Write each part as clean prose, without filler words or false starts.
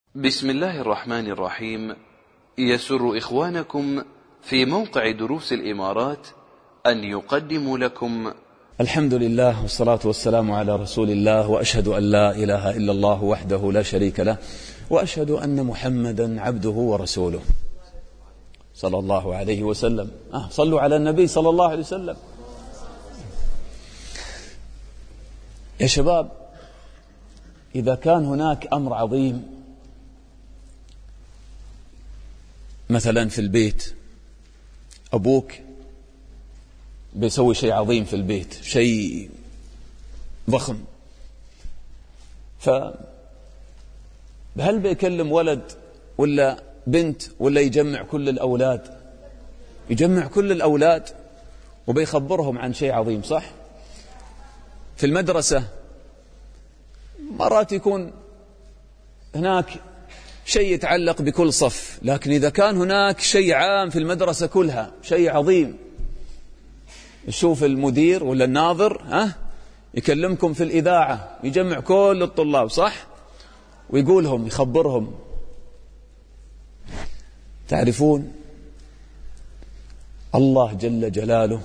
بسم الله الرحمن الرحيم. يسر إخوانكم في موقع دروس الإمارات أن يقدموا لكم الحمد لله والصلاة والسلام على رسول الله، وأشهد أن لا إله إلا الله وحده لا شريك له، وأشهد أن محمدا عبده ورسوله صلى الله عليه وسلم. صلوا على النبي صلى الله عليه وسلم. يا شباب، إذا كان هناك أمر عظيم مثلا في البيت، أبوك بيسوي شيء عظيم في البيت، شيء ضخم، فهل بيكلم ولد ولا بنت ولا يجمع كل الأولاد؟ يجمع كل الأولاد وبيخبرهم عن شيء عظيم، صح؟ في المدرسة مرات يكون هناك شيء يتعلق بكل صف، لكن إذا كان هناك شيء عام في المدرسة كلها، شيء عظيم، يشوف المدير ولا الناظر يكلمكم في الإذاعة، يجمع كل الطلاب، صح؟ ويقولهم، يخبرهم. تعرفون الله جل جلاله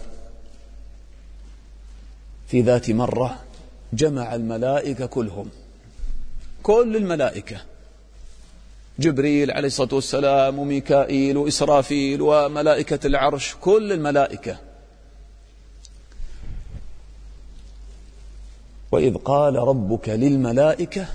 في ذات مرة جمع الملائكة كلهم، كل الملائكة، جبريل عليه الصلاة والسلام وميكائيل وإسرافيل وملائكة العرش، كل الملائكة. وإذ قال ربك للملائكة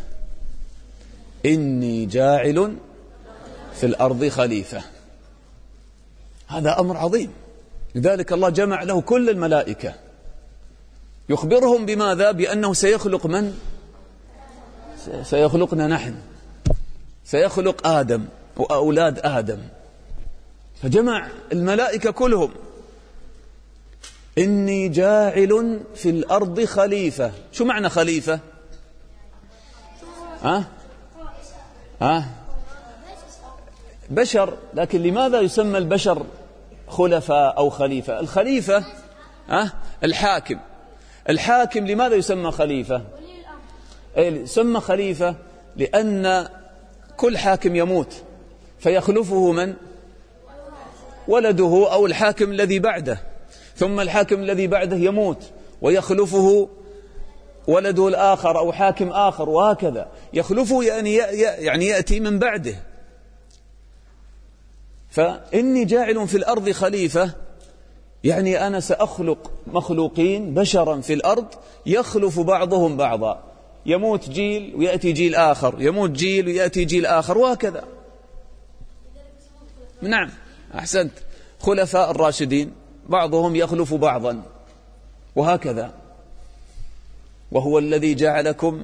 إني جاعل في الأرض خليفة. هذا أمر عظيم، لذلك الله جمع له كل الملائكة، يخبرهم بماذا؟ بأنه سيخلق من؟ سيخلقنا نحن، سيخلق آدم وأولاد آدم. فجمع الملائكة كلهم، إني جاعل في الأرض خليفة. شو معنى خليفة؟ بشر، لكن لماذا يسمى البشر خلفاء أو خليفة؟ الخليفة الحاكم لماذا يسمى خليفة؟ يسمى خليفة لأن كل حاكم يموت فيخلفه من؟ ولده أو الحاكم الذي بعده، ثم الحاكم الذي بعده يموت ويخلفه ولده الآخر أو حاكم آخر، وهكذا يخلفه، يعني يأتي من بعده. فإني جاعل في الأرض خليفة، يعني أنا سأخلق مخلوقين بشرا في الأرض يخلف بعضهم بعضا، يموت جيل ويأتي جيل آخر، يموت جيل ويأتي جيل آخر، وهكذا. نعم، أحسنت. خلفاء الراشدين بعضهم يخلف بعضا، وهكذا. وهو الذي جعلكم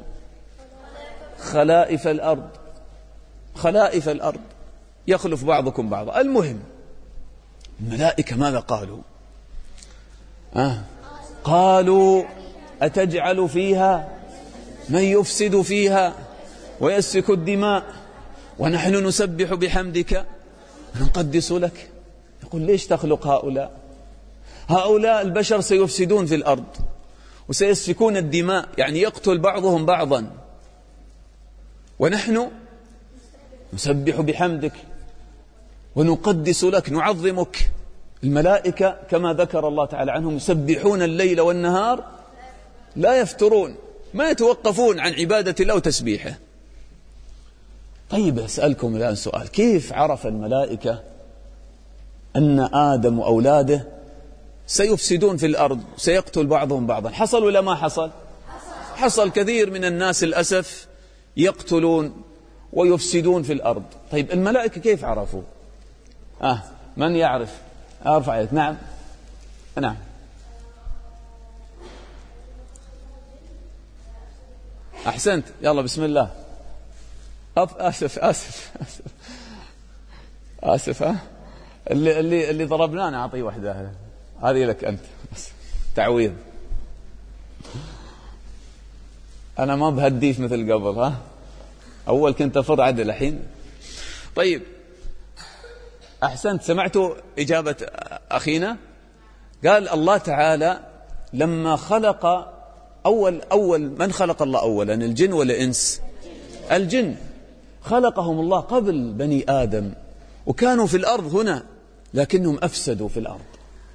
خلائف الأرض، خلائف الأرض، يخلف بعضكم بعضا. المهم، الملائكة ماذا قالوا؟ قالوا أتجعل فيها من يفسد فيها ويسفك الدماء ونحن نسبح بحمدك ونقدس لك. يقول ليش تخلق هؤلاء البشر سيفسدون في الأرض وسيسفكون الدماء، يعني يقتل بعضهم بعضا، ونحن نسبح بحمدك ونقدس لك، نعظمك. الملائكة كما ذكر الله تعالى عنهم يسبحون الليل والنهار لا يفترون، ما يتوقفون عن عبادة الله وتسبيحه. طيب أسألكم الآن سؤال، كيف عرف الملائكة أن آدم وأولاده سيفسدون في الأرض، سيقتل بعضهم بعضا؟ حصل ولا ما حصل؟ حصل. كثير من الناس للأسف يقتلون ويفسدون في الأرض. طيب الملائكة كيف عرفوا؟ من يعرف؟ أرفع يدك. نعم. أحسنت، يلا بسم الله. آسف. اللي ضربناه أعطيه واحدة، هذه لك أنت، تعويض. أنا ما بهديش مثل قبل، أول كنت أفر عدل الحين. طيب أحسنت، سمعتوا إجابة أخينا؟ قال الله تعالى لما خلق أول من خلق الله أولا، الجن ولا إنس؟ الجن. خلقهم الله قبل بني آدم وكانوا في الأرض هنا، لكنهم أفسدوا في الأرض،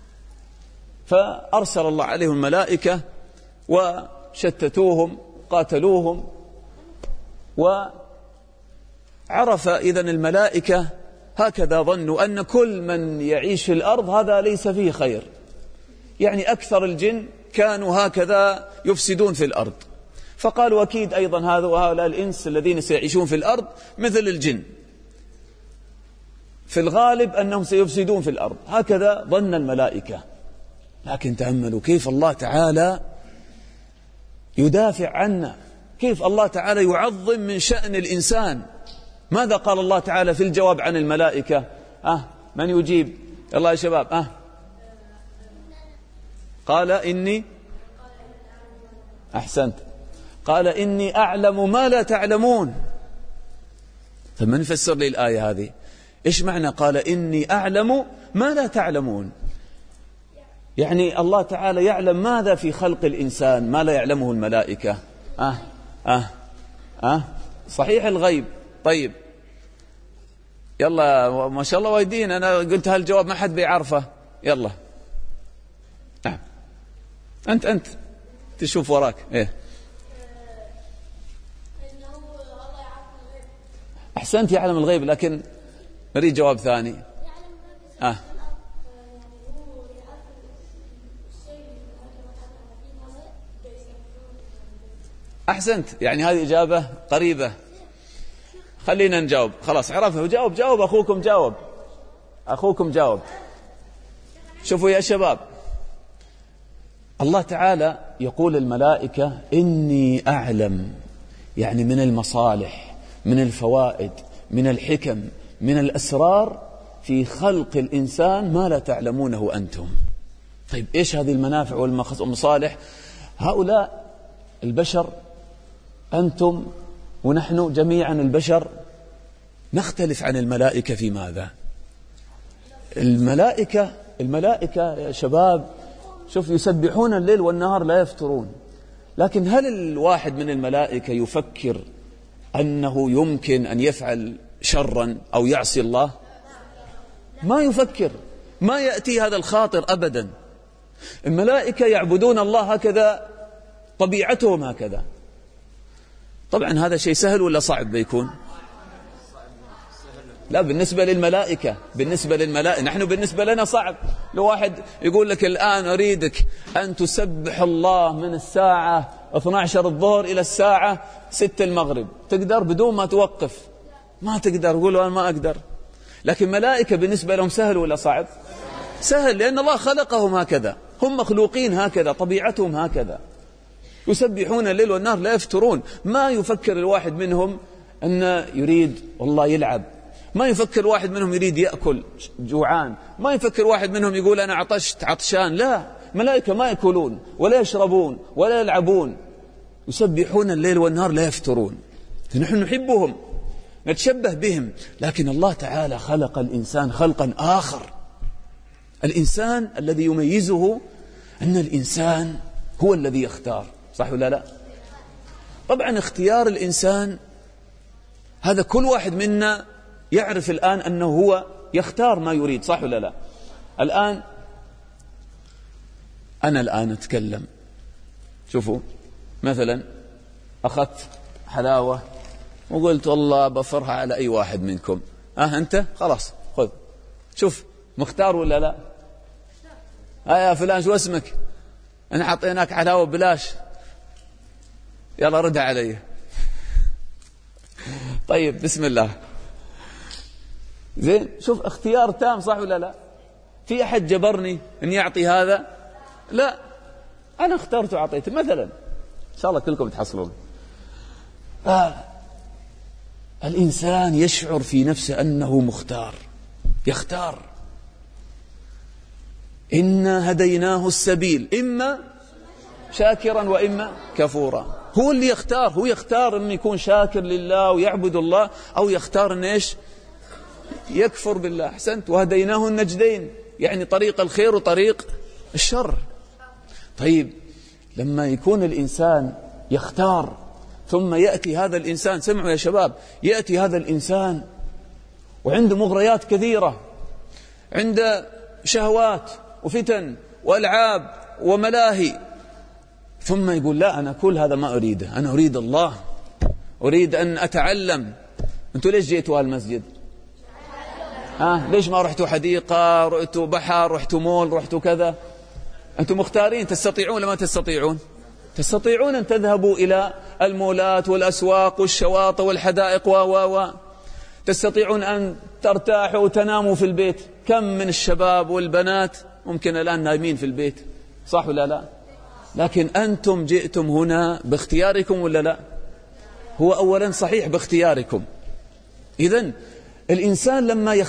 فأرسل الله عليهم الملائكة وشتتوهم قاتلوهم. وعرف إذن الملائكة هكذا ظنوا أن كل من يعيش في الأرض هذا ليس فيه خير، يعني أكثر الجن كانوا هكذا يفسدون في الأرض، فقالوا أكيد أيضا هؤلاء الإنس الذين سيعيشون في الأرض مثل الجن، في الغالب أنهم سيفسدون في الأرض، هكذا ظن الملائكة. لكن تأملوا كيف الله تعالى يدافع عنا، كيف الله تعالى يعظم من شأن الإنسان. ماذا قال الله تعالى في الجواب عن الملائكة؟ من يجيب؟ يلا يا شباب. قال إني، أحسنت، قال إني أعلم ما لا تعلمون. فمن فسر لي الآية هذه؟ إيش معنى قال إني أعلم ما لا تعلمون؟ يعني الله تعالى يعلم ماذا في خلق الإنسان ما لا يعلمه الملائكة. صحيح الغيب. طيب يلا، ما شاء الله وايدين، أنا قلت هالجواب ما حد بيعرفه. يلا نعم، أنت تشوف وراك. إيه أحسنت، يعلم الغيب، لكن نريد جواب ثاني. أحسنت، يعني هذه إجابة قريبة. خلينا نجاوب، خلاص عرفه. جاوب أخوكم جاوب. شوفوا يا شباب، الله تعالى يقول الملائكة إني أعلم، يعني من المصالح، من الفوائد، من الحكم، من الأسرار في خلق الإنسان ما لا تعلمونه أنتم. طيب إيش هذه المنافع والمصالح؟ هؤلاء البشر، أنتم ونحن جميعا البشر، نختلف عن الملائكة في ماذا؟ الملائكة يا شباب شوف، يسبحون الليل والنهار لا يفترون، لكن هل الواحد من الملائكة يفكر أنه يمكن أن يفعل شرا أو يعصي الله؟ ما يفكر، ما يأتي هذا الخاطر أبدا. الملائكة يعبدون الله هكذا، طبيعتهم هكذا. طبعا هذا شيء سهل ولا صعب بيكون؟ لا، بالنسبة للملائكة نحن بالنسبة لنا صعب. لو واحد يقول لك الآن أريدك أن تسبح الله من الساعة 12 الظهر إلى الساعة 6 المغرب، تقدر بدون ما توقف؟ ما تقدر. يقول أنا ما أقدر. لكن ملائكة بالنسبة لهم سهل ولا صعب؟ سهل، لأن الله خلقهم هكذا، هم مخلوقين هكذا، طبيعتهم هكذا، يسبحون الليل والنهار لا يفترون. ما يفكر الواحد منهم أن يريد والله يلعب، ما يفكر واحد منهم يريد يأكل جوعان، ما يفكر واحد منهم يقول أنا عطشت عطشان. لا، ملائكة ما يأكلون ولا يشربون ولا يلعبون، يسبحون الليل والنهار لا يفترون. نحن نحبهم، نتشبه بهم، لكن الله تعالى خلق الإنسان خلقا آخر. الإنسان الذي يميزه أن الإنسان هو الذي يختار، صح ولا لا؟ طبعا اختيار الإنسان هذا كل واحد منا يعرف الآن أنه هو يختار ما يريد، صح ولا لا؟ أنا الآن أتكلم، شوفوا مثلا أخذت حلاوة وقلت والله بفرها على أي واحد منكم. أنت خلاص خذ، شوف مختار ولا لا؟ يا فلان شو اسمك؟ أنا حطيناك حلاوة بلاش، يلا رد علي. طيب بسم الله، زين. شوف اختيار تام، صح ولا لا؟ في أحد جبرني أن يعطي هذا؟ لا، أنا اخترت وعطيته. مثلا إن شاء الله كلكم تحصلون. الإنسان يشعر في نفسه أنه مختار، يختار. إنا هديناه السبيل إما شاكرا وإما كفورا. هو اللي يختار، هو يختار أن يكون شاكر لله ويعبد الله، أو يختار أن إيش؟ يكفر بالله. أحسنت. وهديناه النجدين، يعني طريق الخير وطريق الشر. طيب لما يكون الإنسان يختار ثم يأتي هذا الإنسان، سمعوا يا شباب، يأتي هذا الإنسان وعنده مغريات كثيرة، عنده شهوات وفتن وألعاب وملاهي، ثم يقول لا أنا كل هذا ما أريده، أنا أريد الله، أريد أن أتعلم. أنتوا ليش جيتوا هالمسجد؟ ليش ما رحتوا حديقة، رحتوا بحر، رحتوا مول، رحتوا كذا؟ أنتم مختارين، تستطيعون ولا ما تستطيعون؟ تستطيعون أن تذهبوا إلى المولات والأسواق والشواطئ والحدائق تستطيعون أن ترتاحوا وتناموا في البيت. كم من الشباب والبنات ممكن الآن نايمين في البيت، صح ولا لا؟ لكن أنتم جئتم هنا باختياركم ولا لا؟ هو أولا صحيح باختياركم. إذن الإنسان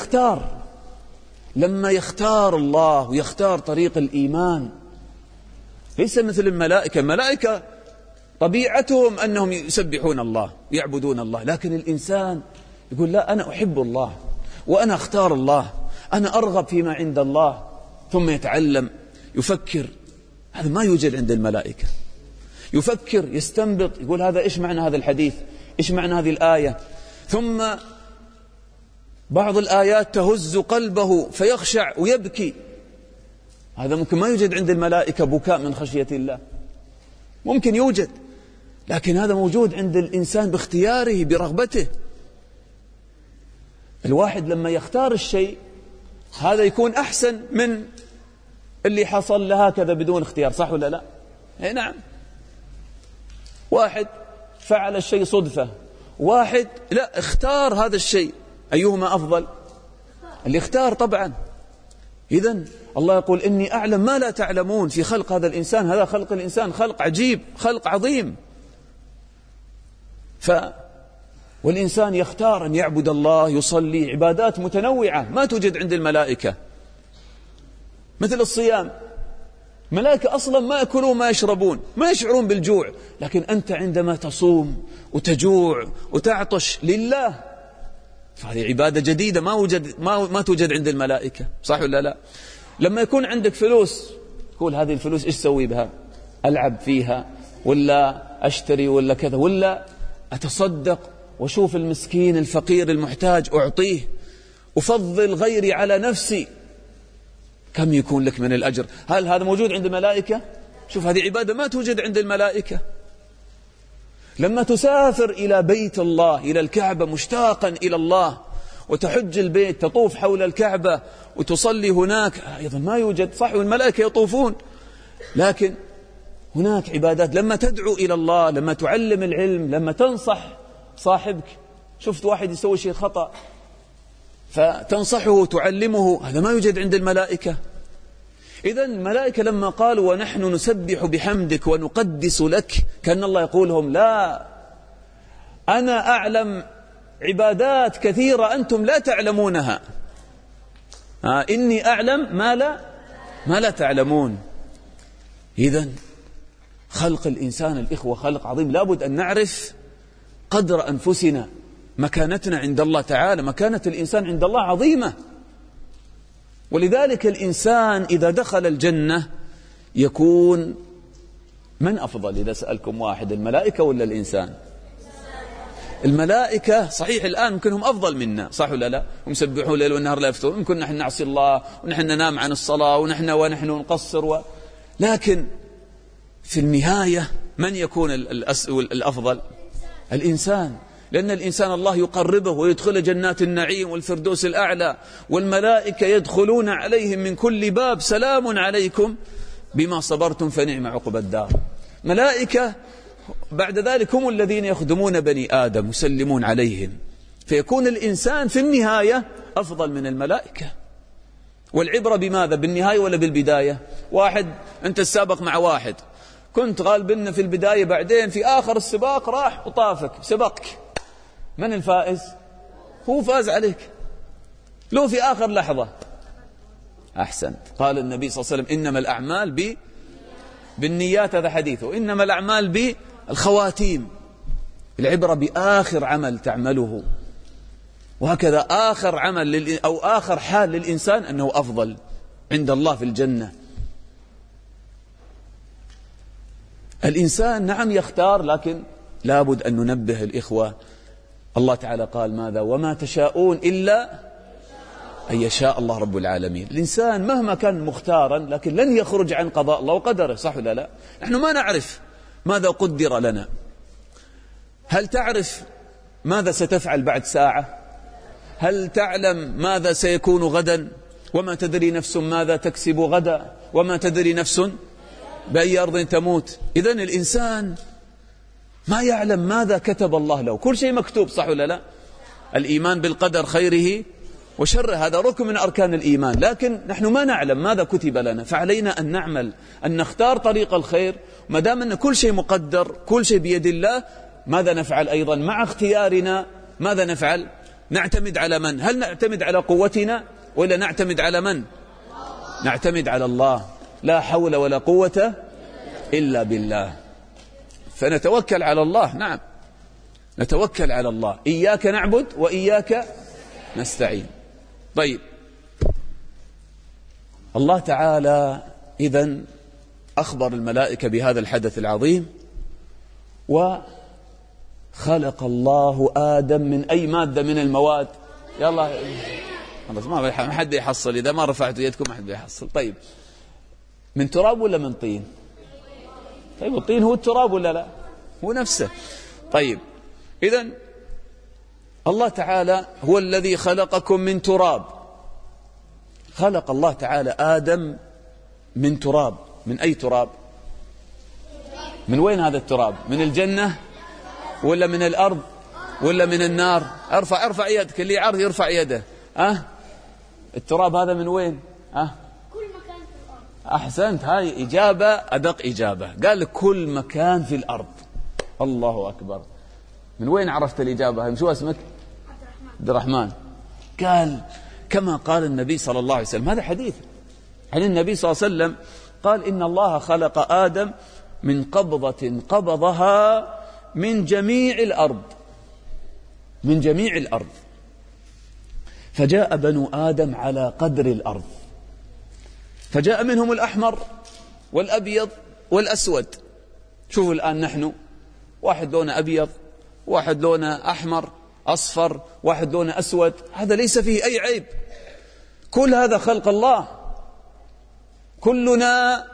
لما يختار الله ويختار طريق الإيمان ليس مثل الملائكة. الملائكة طبيعتهم أنهم يسبحون الله ويعبدون الله، لكن الإنسان يقول لا أنا أحب الله وأنا أختار الله، أنا أرغب فيما عند الله، ثم يتعلم، يفكر. هذا ما يوجد عند الملائكة. يفكر، يستنبط، يقول هذا إيش معنى هذا الحديث، إيش معنى هذه الآية، ثم بعض الآيات تهز قلبه فيخشع ويبكي. هذا ممكن ما يوجد عند الملائكة، بكاء من خشية الله ممكن يوجد، لكن هذا موجود عند الإنسان باختياره برغبته. الواحد لما يختار الشيء هذا يكون أحسن من اللي حصل له هكذا بدون اختيار، صح ولا لا؟ اي نعم. واحد فعل الشيء صدفة، واحد لا اختار هذا الشيء، أيهما أفضل؟ اللي اختار طبعا. إذن الله يقول إني أعلم ما لا تعلمون في خلق هذا الإنسان. هذا خلق الإنسان خلق عجيب، خلق عظيم. والإنسان يختار أن يعبد الله، يصلي عبادات متنوعة ما توجد عند الملائكة، مثل الصيام. ملائكة أصلا ما يأكلون ما يشربون، ما يشعرون بالجوع، لكن أنت عندما تصوم وتجوع وتعطش لله فهذه عبادة جديدة ما توجد عند الملائكة، صح ولا لا؟ لما يكون عندك فلوس تقول هذه الفلوس إيش سوي بها؟ ألعب فيها ولا أشتري ولا كذا، ولا أتصدق وشوف المسكين الفقير المحتاج أعطيه، أفضل غيري على نفسي، كم يكون لك من الأجر؟ هل هذا موجود عند الملائكة؟ شوف هذه عبادة ما توجد عند الملائكة. لما تسافر إلى بيت الله، إلى الكعبة مشتاقا إلى الله، وتحج البيت، تطوف حول الكعبة وتصلي هناك، أيضا ما يوجد، صح والملائكة يطوفون، لكن هناك عبادات. لما تدعو إلى الله، لما تعلم العلم، لما تنصح صاحبك، شفت واحد يسوي شيء خطأ فتنصحه وتعلمه، هذا ما يوجد عند الملائكة. إذن الملائكة لما قالوا ونحن نسبح بحمدك ونقدس لك، كان الله يقولهم لا، أنا أعلم عبادات كثيرة أنتم لا تعلمونها، إني أعلم ما لا تعلمون. إذن خلق الإنسان الإخوة خلق عظيم، لابد أن نعرف قدر أنفسنا، مكانتنا عند الله تعالى، مكانة الإنسان عند الله عظيمة. ولذلك الإنسان إذا دخل الجنة يكون من أفضل؟ إذا سألكم واحد، الملائكة ولا الإنسان؟ الملائكة صحيح الآن ممكن هم أفضل منا، صح ولا لا؟ هم يسبحون الليل والنهار لا يفترون، ممكن نحن نعصي الله ونحن ننام عن الصلاة ونحن نقصر لكن في النهاية من يكون الأفضل؟ الإنسان، لأن الإنسان الله يقربه ويدخل جنات النعيم والفردوس الأعلى، والملائكة يدخلون عليهم من كل باب سلام عليكم بما صبرتم فنعم عقبى الدار. ملائكة بعد ذلك هم الذين يخدمون بني آدم يسلمون عليهم، فيكون الإنسان في النهاية أفضل من الملائكة. والعبرة بماذا؟ بالنهاية ولا بالبداية؟ واحد أنت السابق مع واحد، كنت غالبنا في البداية، بعدين في آخر السباق راح وطافك سبقك، من الفائز؟ هو فاز عليك لو في آخر لحظة. أحسنت. قال النبي صلى الله عليه وسلم إنما الأعمال بالنيات، هذا حديثه، إنما الأعمال بالخواتيم. العبرة بآخر عمل تعمله، وهكذا آخر عمل أو آخر حال للإنسان أنه أفضل عند الله في الجنة. الإنسان نعم يختار، لكن لابد أن ننبه الإخوة. الله تعالى قال ماذا؟ وما تشاءون إلا أن يشاء الله رب العالمين. الإنسان مهما كان مختارا لكن لن يخرج عن قضاء الله وقدره، صح ولا لا؟ نحن ما نعرف ماذا قدر لنا. هل تعرف ماذا ستفعل بعد ساعة؟ هل تعلم ماذا سيكون غدا؟ وما تدري نفس ماذا تكسب غدا، وما تدري نفس بأي أرض تموت. إذن الإنسان ما يعلم ماذا كتب الله له. كل شيء مكتوب، صح ولا لا؟ الإيمان بالقدر خيره وشره هذا ركن من أركان الإيمان، لكن نحن ما نعلم ماذا كتب لنا، فعلينا أن نعمل، أن نختار طريق الخير. ما دام أن كل شيء مقدر، كل شيء بيد الله، ماذا نفعل أيضا مع اختيارنا؟ ماذا نفعل؟ نعتمد على من؟ هل نعتمد على قوتنا ولا نعتمد على من؟ نعتمد على الله. لا حول ولا قوة إلا بالله. فنتوكل على الله. نعم، نتوكل على الله. إياك نعبد وإياك نستعين. طيب، الله تعالى إذن أخبر الملائكة بهذا الحدث العظيم، وخلق الله آدم من أي مادة من المواد؟ يلا ما حد يحصل، إذا ما رفعتوا يدكم ما حد يحصل. طيب، من تراب ولا من طين؟ طيب، الطين هو التراب ولا لا؟ هو نفسه. طيب، إذن الله تعالى هو الذي خلقكم من تراب. خلق الله تعالى آدم من تراب. من أي تراب؟ من وين هذا التراب؟ من الجنة ولا من الأرض ولا من النار؟ ارفع يدك، اللي يعرف يرفع يده. التراب هذا من وين؟ كل مكان في الأرض. أحسنت، هاي إجابة أدق إجابة. قال لك كل مكان في الأرض. الله أكبر. من وين عرفت الإجابة؟ شو اسمك؟ عبد الرحمن. قال كما قال النبي صلى الله عليه وسلم. هذا حديث عن النبي صلى الله عليه وسلم، قال إن الله خلق آدم من قبضة قبضها من جميع الأرض، من جميع الأرض، فجاء بنو آدم على قدر الأرض، فجاء منهم الأحمر والأبيض والأسود. شوفوا الآن نحن، واحد لونه أبيض، واحد لونه أحمر أصفر، واحد لونه أسود، هذا ليس فيه أي عيب. كل هذا خلق الله. كلنا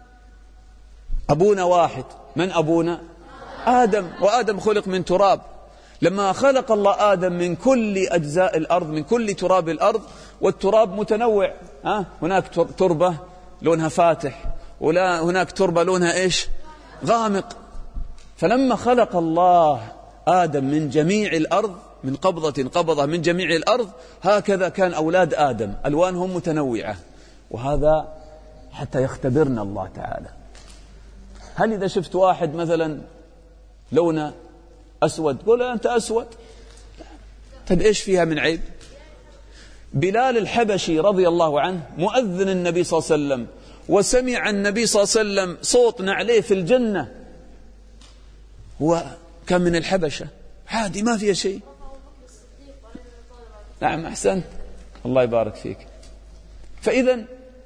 أبونا واحد. من أبونا؟ آدم، وآدم خلق من تراب. لما خلق الله آدم من كل أجزاء الأرض، من كل تراب الأرض، والتراب متنوع، هناك تربة لونها فاتح، ولا هناك تربة لونها إيش؟ غامق. فلما خلق الله آدم من جميع الأرض، من قبضة من جميع الأرض، هكذا كان أولاد آدم ألوانهم متنوعة. وهذا حتى يختبرنا الله تعالى. هل إذا شفت واحد مثلا لونه أسود تقول أنت أسود؟ طيب إيش فيها من عيب؟ بلال الحبشي رضي الله عنه مؤذن النبي صلى الله عليه وسلم، وسمع النبي صلى الله عليه وسلم صوت نعليه في الجنة، هو كان من الحبشة، عادي ما فيها شيء. نعم، أحسنت، الله يبارك فيك. فإذا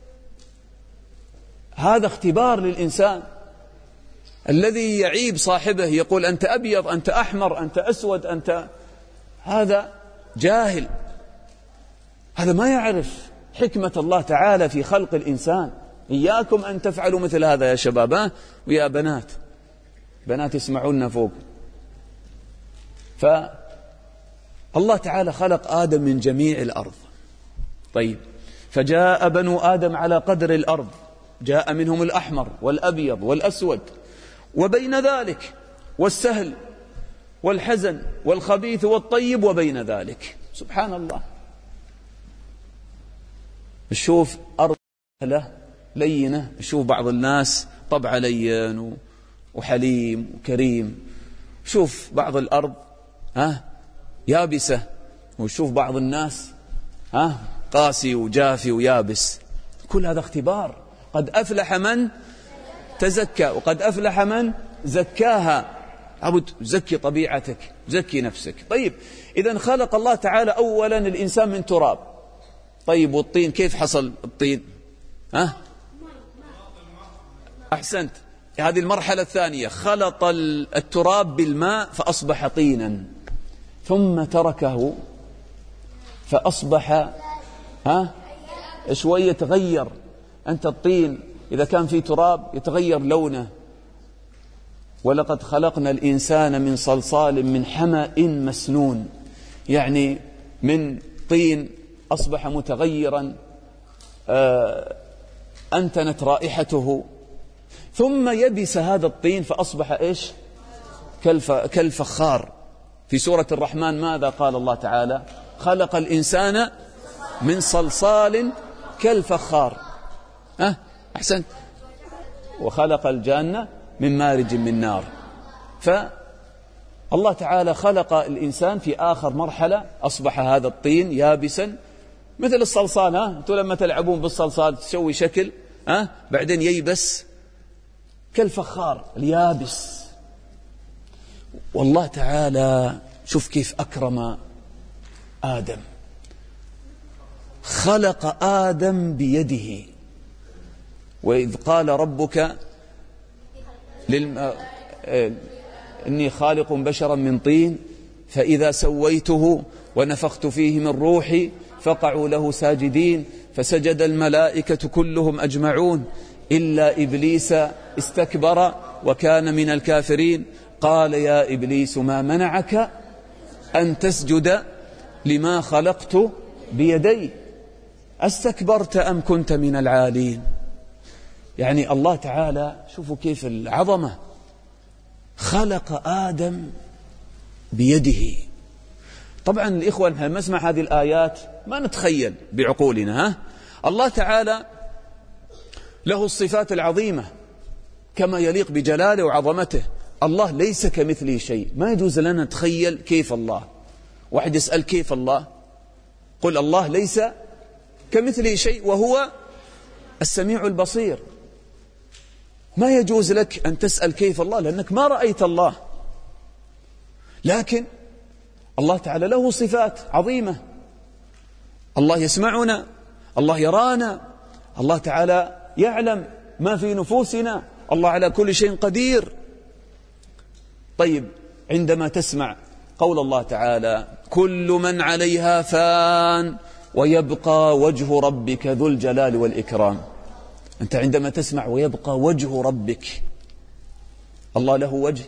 هذا اختبار للإنسان. الذي يعيب صاحبه يقول أنت أبيض، أنت أحمر، أنت أسود، أنت، هذا جاهل، هذا ما يعرف حكمة الله تعالى في خلق الإنسان. إياكم أن تفعلوا مثل هذا يا شباب، ويا بنات يسمعون فوق. فالله تعالى خلق آدم من جميع الأرض. طيب، فجاء بنو آدم على قدر الأرض، جاء منهم الأحمر والأبيض والأسود، وبين ذلك والسهل والحزن والخبيث والطيب، وبين ذلك. سبحان الله. نشوف أرض لينة، نشوف بعض الناس طبع لين وحليم وكريم، شوف بعض الأرض يابسة، وشوف بعض الناس قاسي وجافي ويابس. كل هذا اختبار. قد أفلح من تزكى وقد أفلح من زكاها. عبد زكي طبيعتك، زكي نفسك. طيب، إذن خلق الله تعالى أولا الإنسان من تراب. طيب، والطين كيف حصل الطين؟ أحسنت، هذه المرحلة الثانية، خلط التراب بالماء فأصبح طينا، ثم تركه فأصبح شوية يتغير. أنت الطين إذا كان فيه تراب يتغير لونه. ولقد خلقنا الإنسان من صلصال من حمأ مسنون، يعني من طين أصبح متغيرا، أنتنت رائحته، ثم يبس هذا الطين فأصبح إيش؟ كالفخار. في سورة الرحمن ماذا قال الله تعالى؟ خلق الإنسان من صلصال كالفخار. أحسنت. وخلق الجنة من مارج من نار. فالله تعالى خلق الإنسان في آخر مرحلة، أصبح هذا الطين يابسا مثل الصلصال. أنتم لما تلعبون بالصلصال تسوي شكل، بعدين ييبس كالفخار اليابس. والله تعالى شوف كيف أكرم آدم، خلق آدم بيده. وإذ قال ربك إني خالق بشرا من طين فإذا سويته ونفخت فيه من روحي فقعوا له ساجدين فسجد الملائكة كلهم أجمعون إلا إبليس استكبر وكان من الكافرين. قال يا إبليس ما منعك أن تسجد لما خلقت بيدي أستكبرت أم كنت من العالين؟ يعني الله تعالى شوفوا كيف العظمة، خلق آدم بيده. طبعا الإخوة لما نسمع هذه الآيات ما نتخيل بعقولنا. الله تعالى له الصفات العظيمة كما يليق بجلاله وعظمته. الله ليس كمثله شيء، ما يجوز لنا نتخيل كيف الله. واحد يسأل كيف الله، قل الله ليس كمثله شيء وهو السميع البصير. ما يجوز لك أن تسأل كيف الله لأنك ما رأيت الله. لكن الله تعالى له صفات عظيمة. الله يسمعنا، الله يرانا، الله تعالى يعلم ما في نفوسنا، الله على كل شيء قدير. طيب عندما تسمع قول الله تعالى كل من عليها فان ويبقى وجه ربك ذو الجلال والإكرام، أنت عندما تسمع ويبقى وجه ربك، الله له وجه؟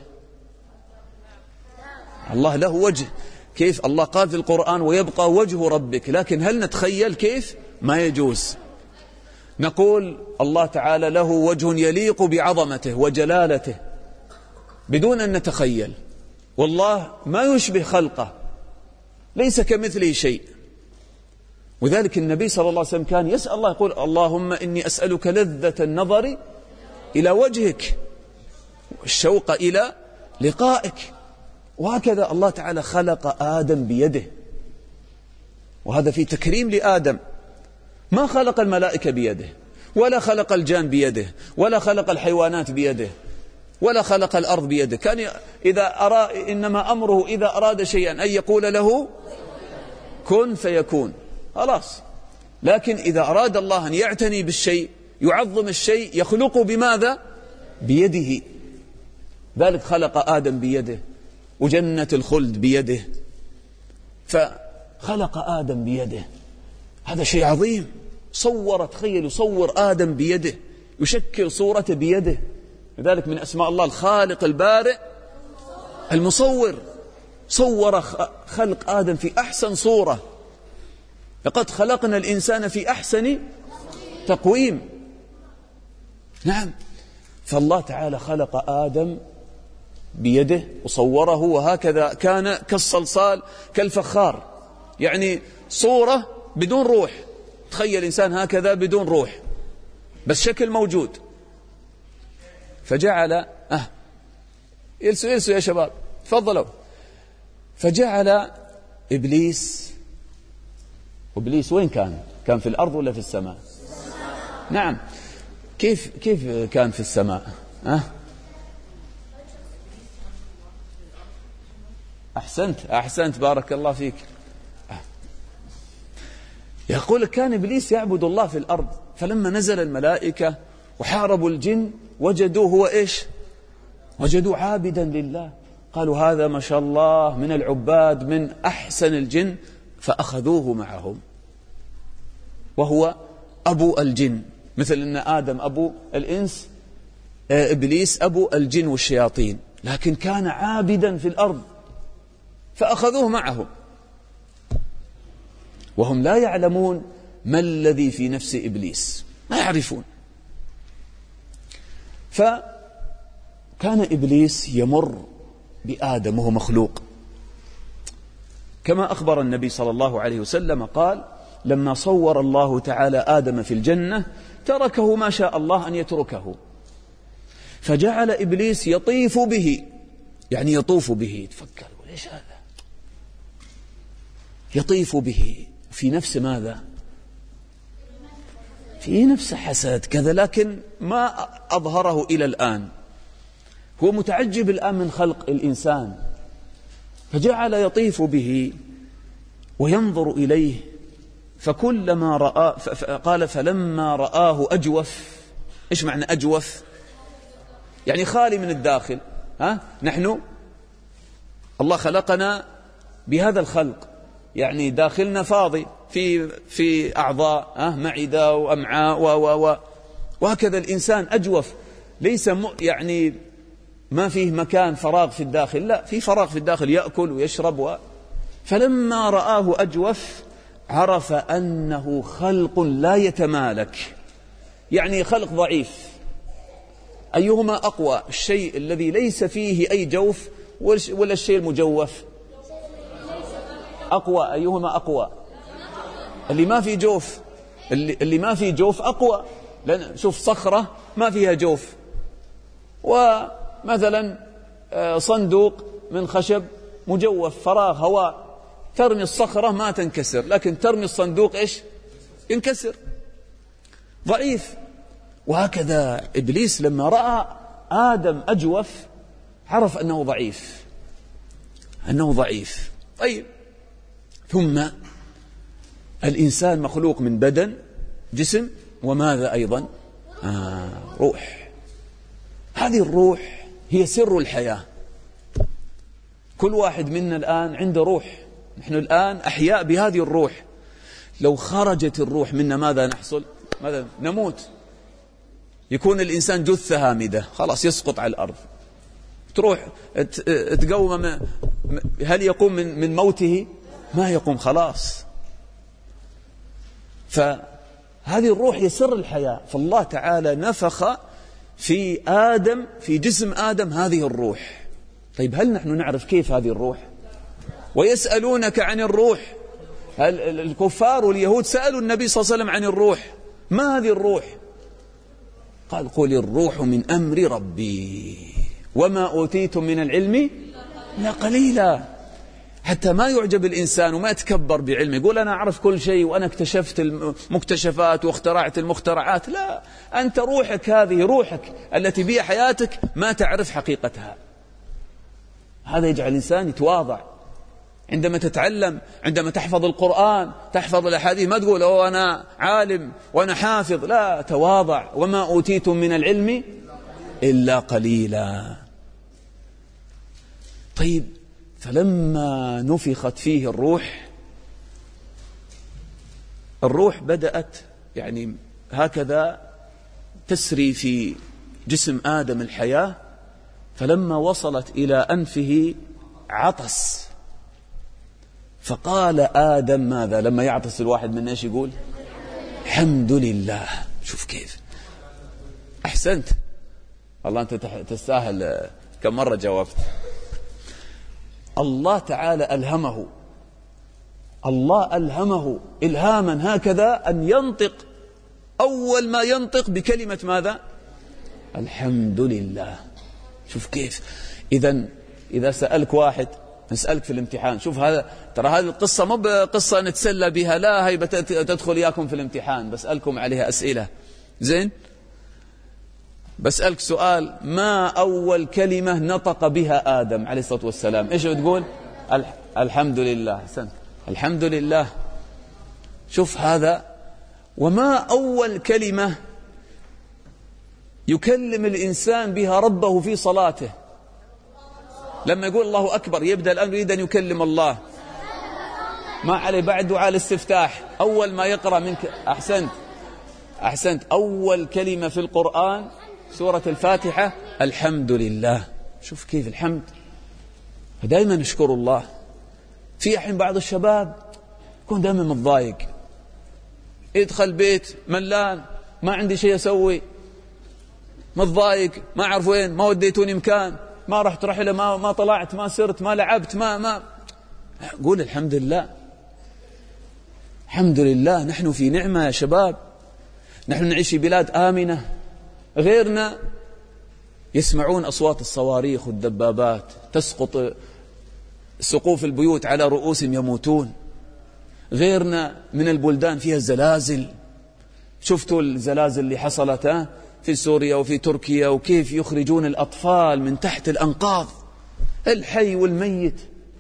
الله له وجه. كيف الله قال في القرآن ويبقى وجه ربك، لكن هل نتخيل كيف؟ ما يجوز. نقول الله تعالى له وجه يليق بعظمته وجلالته بدون أن نتخيل. والله ما يشبه خلقه، ليس كمثله شيء. وذلك النبي صلى الله عليه وسلم كان يسأل الله، يقول اللهم إني أسألك لذة النظر إلى وجهك والشوق إلى لقائك. وهكذا الله تعالى خلق آدم بيده، وهذا في تكريم لآدم. ما خلق الملائكة بيده، ولا خلق الجان بيده، ولا خلق الحيوانات بيده، ولا خلق الأرض بيده. كان إنما أمره إذا أراد شيئا أن يقول له كن فيكون، خلاص. لكن إذا أراد الله أن يعتني بالشيء، يعظم الشيء، يخلقه بماذا؟ بيده. ذلك خلق آدم بيده، وجنة الخلد بيده، فخلق آدم بيده. هذا شيء عظيم. تخيل يصور آدم بيده، يشكل صورته بيده. لذلك من أسماء الله الخالق البارئ المصور. صور خلق آدم في أحسن صورة. لقد خلقنا الإنسان في أحسن تقويم. نعم. فالله تعالى خلق آدم بيده وصوره، وهكذا كان كالصلصال كالفخار، يعني صورة بدون روح. تخيل إنسان هكذا بدون روح، بس شكل موجود. فجعل يلسوا يا شباب تفضلوا. فجعل إبليس وين كان في الأرض ولا في السماء؟ نعم. كيف كان في السماء؟ أحسنت بارك الله فيك. يقول كان إبليس يعبد الله في الأرض، فلما نزل الملائكة وحاربوا الجن وجدوه هو إيش؟ وجدوه عابدا لله، قالوا هذا ما شاء الله من العباد من أحسن الجن، فأخذوه معهم وهو أبو الجن، مثل أن آدم أبو الإنس، إبليس أبو الجن والشياطين، لكن كان عابدا في الأرض فأخذوه معهم وهم لا يعلمون ما الذي في نفس إبليس، ما يعرفون. فكان إبليس يمر بآدم وهو مخلوق، كما أخبر النبي صلى الله عليه وسلم قال: لما صور الله تعالى آدم في الجنة تركه ما شاء الله أن يتركه، فجعل إبليس يطيف به، يعني يطوف به. تفكر ليش هذا؟ يطيف به في نفس ماذا؟ في نفس حسد كذا، لكن ما أظهره إلى الآن. هو متعجب الآن من خلق الإنسان، فجعل يطيف به وينظر إليه، فكلما رأى قال: فلما رآه أجوف. إيش معنى أجوف؟ يعني خالي من الداخل. نحن الله خلقنا بهذا الخلق، يعني داخلنا فاضي في أعضاء، معدة وأمعاء وهكذا الإنسان أجوف، ليس يعني ما فيه مكان فراغ في الداخل، لا، في فراغ في الداخل، يأكل ويشرب فلما رآه أجوف عرف أنه خلق لا يتمالك، يعني خلق ضعيف. أيهما أقوى؟ الشيء الذي ليس فيه أي جوف ولا الشيء المجوف؟ أقوى. أيهما أقوى؟ اللي ما في جوف. اللي ما في جوف أقوى، لأن شوف صخرة ما فيها جوف، ومثلا صندوق من خشب مجوف فراغ هواء، ترمي الصخرة ما تنكسر، لكن ترمي الصندوق إيش؟ ينكسر، ضعيف. وهكذا إبليس لما رأى آدم أجوف عرف أنه ضعيف. طيب، ثم الإنسان مخلوق من بدن، جسم، وماذا أيضا؟ روح. هذه الروح هي سر الحياة. كل واحد منا الآن عنده روح، نحن الآن أحياء بهذه الروح. لو خرجت الروح منا ماذا نحصل؟ ماذا؟ نموت. يكون الإنسان جثة هامدة، خلاص يسقط على الأرض. تروح تقوم، هل يقوم من موته؟ ما يقوم، خلاص. فهذه الروح هي سر الحياة، فالله تعالى نفخ في آدم، في جسم آدم، هذه الروح. طيب، هل نحن نعرف كيف هذه الروح؟ ويسألونك عن الروح. هل الكفار واليهود سألوا النبي صلى الله عليه وسلم عن الروح؟ ما هذه الروح؟ قال: قل الروح من أمر ربي وما أوتيتم من العلم إلا قليلا. حتى ما يعجب الإنسان وما يتكبر بعلمه، يقول أنا أعرف كل شيء وأنا اكتشفت المكتشفات واخترعت المخترعات. لا، أنت روحك، هذه روحك التي بها حياتك، ما تعرف حقيقتها. هذا يجعل الإنسان يتواضع عندما تتعلم، عندما تحفظ القرآن، تحفظ الأحاديث، ما تقول أنا عالم وأنا حافظ، لا، تواضع. وما أوتيتم من العلم إلا قليلا. طيب، فلما نفخت فيه الروح بدأت يعني هكذا تسري في جسم آدم الحياة، فلما وصلت إلى أنفه عطس، فقال آدم ماذا؟ لما يعطس الواحد من إيش يقول؟ الحمد لله. شوف كيف، أحسنت والله، أنت تستاهل. كم مرة جاوبت؟ الله تعالى ألهمه إلهاما هكذا أن ينطق، أول ما ينطق بكلمة ماذا؟ الحمد لله. شوف كيف. إذا سألك واحد، نسألك في الامتحان، شوف هذا، ترى هذه القصة مو بقصة نتسلى بها، لا، هي تدخل إياكم في الامتحان، بسألكم عليها أسئلة. زين، بسألك سؤال: ما أول كلمة نطق بها آدم عليه الصلاة والسلام؟ إيش بتقول؟ الحمد لله. حسنت، الحمد لله. شوف هذا. وما أول كلمة يكلم الإنسان بها ربه في صلاته. لما يقول الله أكبر يبدأ الآن يريد أن يكلم الله، ما عليه بعد دعاء الاستفتاح أول ما يقرأ منك. أحسنت. أول كلمة في القرآن سورة الفاتحة الحمد لله. شوف كيف الحمد، دائما نشكر الله. في حين بعض الشباب يكون دائما متضايق، يدخل بيت ملان، ما عندي شيء أسوي، متضايق، ما أعرف وين، ما وديتوني مكان، ما رحت رحلة، ما طلعت، ما سرت، ما لعبت، ما قول الحمد لله. الحمد لله، نحن في نعمة يا شباب، نحن نعيش في بلاد آمنة. غيرنا يسمعون أصوات الصواريخ والدبابات تسقط سقوف البيوت على رؤوسهم يموتون. غيرنا من البلدان فيها الزلازل، شفتوا الزلازل اللي حصلت في سوريا وفي تركيا، وكيف يخرجون الأطفال من تحت الأنقاض، الحي والميت.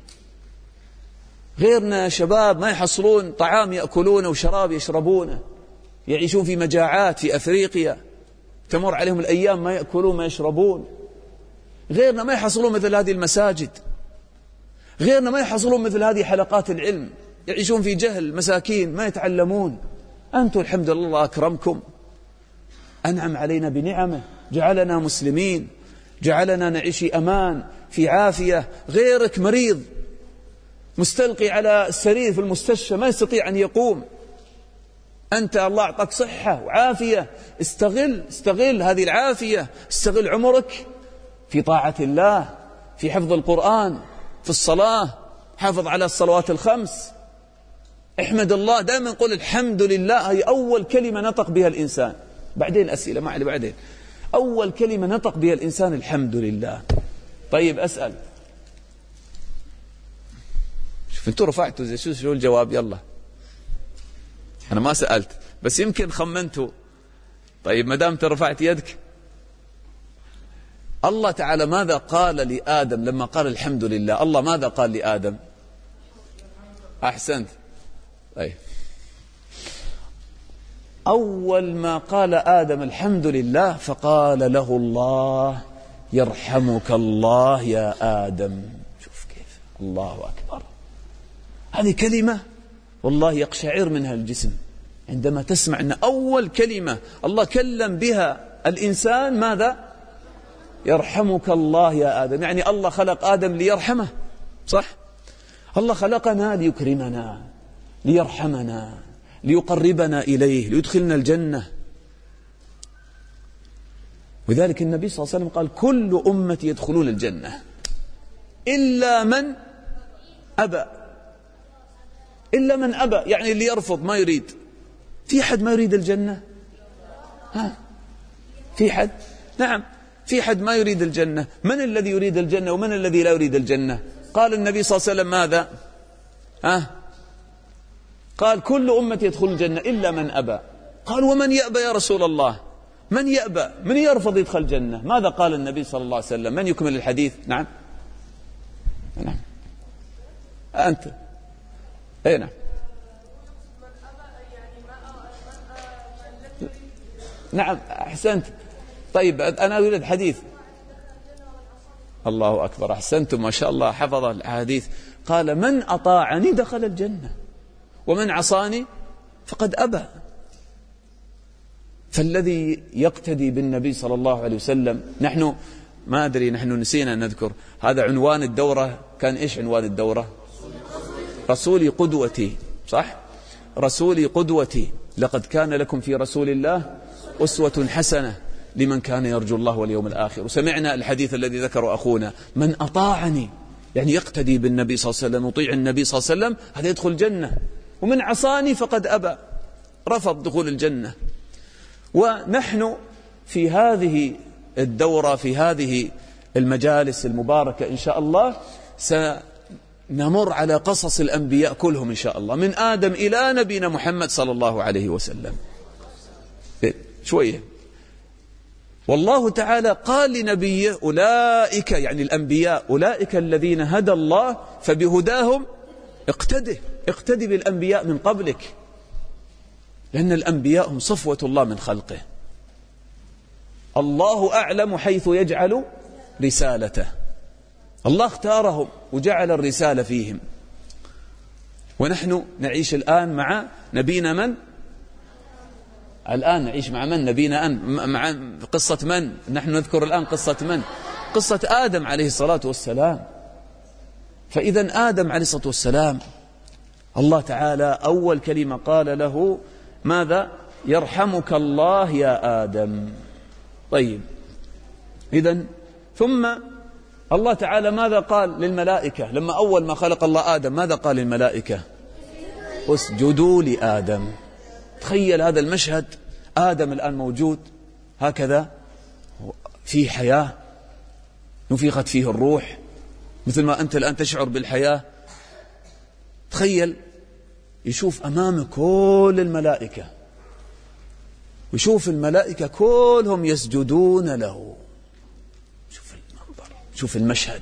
غيرنا شباب ما يحصلون طعام يأكلونه وشراب يشربونه، يعيشون في مجاعات في أفريقيا، تمر عليهم الأيام ما يأكلون ما يشربون. غيرنا ما يحصلون مثل هذه المساجد، غيرنا ما يحصلون مثل هذه حلقات العلم، يعيشون في جهل، مساكين ما يتعلمون. أنتم الحمد لله الله أكرمكم، أنعم علينا بنعمه، جعلنا مسلمين، جعلنا نعيش في أمان في عافية. غيرك مريض مستلقي على السرير في المستشفى ما يستطيع أن يقوم، أنت الله أعطاك صحة وعافية، استغل هذه العافية، استغل عمرك في طاعة الله، في حفظ القرآن، في الصلاة، حافظ على الصلوات الخمس، احمد الله. دائما نقول الحمد لله، هي أول كلمة نطق بها الإنسان. بعدين أسئلة ما علي، بعدين أول كلمة نطق بها الإنسان الحمد لله. طيب أسأل، شوف انتوا رفعتوا زي شو الجواب؟ يلا أنا ما سألت بس يمكن خمنتوا. طيب ما دام رفعت يدك، الله تعالى ماذا قال لآدم لما قال الحمد لله؟ الله ماذا قال لآدم؟ أحسنت. طيب أول ما قال آدم الحمد لله فقال له الله يرحمك الله يا آدم. شوف كيف، الله أكبر. هذه كلمة والله يقشعر منها الجسم عندما تسمع أن أول كلمة الله كلم بها الإنسان ماذا؟ يرحمك الله يا آدم. يعني الله خلق آدم ليرحمه، صح؟ الله خلقنا ليكرمنا، ليرحمنا، ليقربنا إليه، ليدخلنا الجنة. وذلك النبي صلى الله عليه وسلم قال كل أمتي يدخلون الجنة إلا من أبى. إلا من أبى يعني اللي يرفض ما يريد. في حد ما يريد الجنة؟ في حد؟ نعم في حد ما يريد الجنة. من الذي يريد الجنة ومن الذي لا يريد الجنة؟ قال النبي صلى الله عليه وسلم ماذا؟ قال كل أمتي يدخل الجنة إلا من أبى. قال ومن يأبى يا رسول الله؟ من يأبى؟ من يرفض يدخل الجنة؟ ماذا قال النبي صلى الله عليه وسلم؟ من يكمل الحديث؟ نعم أنت. أي نعم. نعم أحسنت. طيب أنا أريد الحديث. الله أكبر، أحسنتم ما شاء الله، حفظ الحديث. قال من أطاعني دخل الجنة ومن عصاني فقد أبى. فالذي يقتدي بالنبي صلى الله عليه وسلم، نحن ما أدري، نحن نسينا أن نذكر هذا عنوان الدورة. كان إيش عنوان الدورة؟ رسولي قدوتي، صح؟ رسولي قدوتي، لقد كان لكم في رسول الله أسوة حسنة لمن كان يرجو الله واليوم الآخر. وسمعنا الحديث الذي ذكره أخونا، من أطاعني يعني يقتدي بالنبي صلى الله عليه وسلم، يطيع النبي صلى الله عليه وسلم، هذا يدخل الجنة. ومن عصاني فقد أبى، رفض دخول الجنة. ونحن في هذه الدورة، في هذه المجالس المباركة إن شاء الله سنمر على قصص الأنبياء كلهم إن شاء الله، من آدم إلى نبينا محمد صلى الله عليه وسلم. شوية. والله تعالى قال لنبيه أولئك يعني الأنبياء، أولئك الذين هدى الله فبهداهم اقتدي بالأنبياء من قبلك، لأن الأنبياء هم صفوة الله من خلقه. الله أعلم حيث يجعل رسالته. الله اختارهم وجعل الرسالة فيهم. ونحن نعيش الآن مع نبينا من؟ الآن نعيش مع من؟ نبينا مع قصة من؟ نحن نذكر الآن قصة من؟ قصة آدم عليه الصلاة والسلام. فإذا آدم عليه الصلاة والسلام الله تعالى أول كلمة قال له ماذا؟ يرحمك الله يا آدم. طيب، إذن ثم الله تعالى ماذا قال للملائكة لما أول ما خلق الله آدم؟ ماذا قال للملائكة؟ اسجدوا لآدم. تخيل هذا المشهد، آدم الآن موجود هكذا في حياة نفخت فيه الروح مثل ما أنت الآن تشعر بالحياة. تخيل يشوف أمامه كل الملائكة، ويشوف الملائكة كلهم يسجدون له. شوف المنظر، شوف المشهد.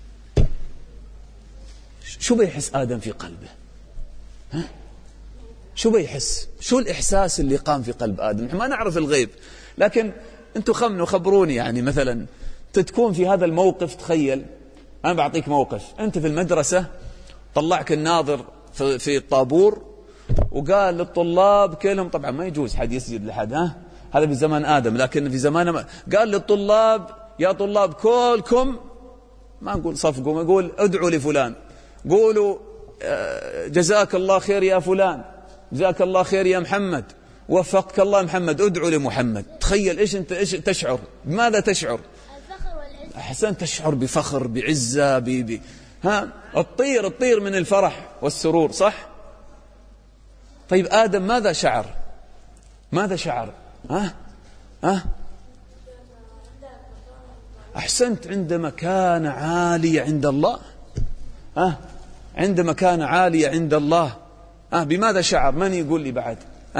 شو بيحس آدم في قلبه؟ ها؟ شو بيحس؟ شو الإحساس اللي قام في قلب آدم؟ نحن ما نعرف الغيب، لكن أنتم خبروني يعني مثلا تكون في هذا الموقف. تخيل أنا بعطيك موقف، أنت في المدرسة طلعك الناظر في الطابور وقال للطلاب كلهم، طبعا ما يجوز حد يسجد لحد، هذا في زمان آدم، لكن في زمان قال للطلاب يا طلاب كلكم، ما نقول صفقوا، ما نقول ادعوا لفلان، قولوا جزاك الله خير يا فلان، جزاك الله خير يا محمد، وفقك الله محمد، ادعوا لمحمد. تخيل ايش انت ايش تشعر؟ بماذا تشعر؟ الفخر والعز. أحسن، تشعر بفخر، بعزة، تطير من الفرح والسرور، صح؟ طيب آدم ماذا شعر؟ ماذا شعر؟ أحسنت، عند مكانة عالية عند الله. عند مكانة عالية عند الله. بماذا شعر؟ من يقول لي بعد؟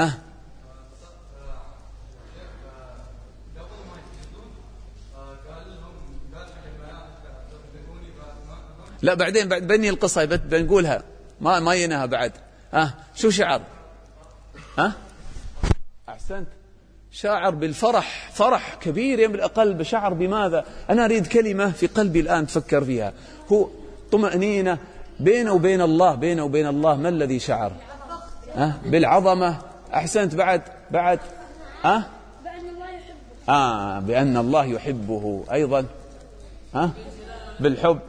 لا بعدين بعد بني القصة بنقولها، ما ينها بعد. شو شعر؟ أحسنت، شاعر بالفرح، فرح كبير يملأ قلبه. شعر بماذا؟ أنا أريد كلمة في قلبي الآن تفكر فيها، هو طمأنينة بينه وبين الله. بينه وبين الله ما الذي شعر؟ بالعظمة. أحسنت، بعد بأن الله يحبه. بأن الله يحبه أيضا. بالحب.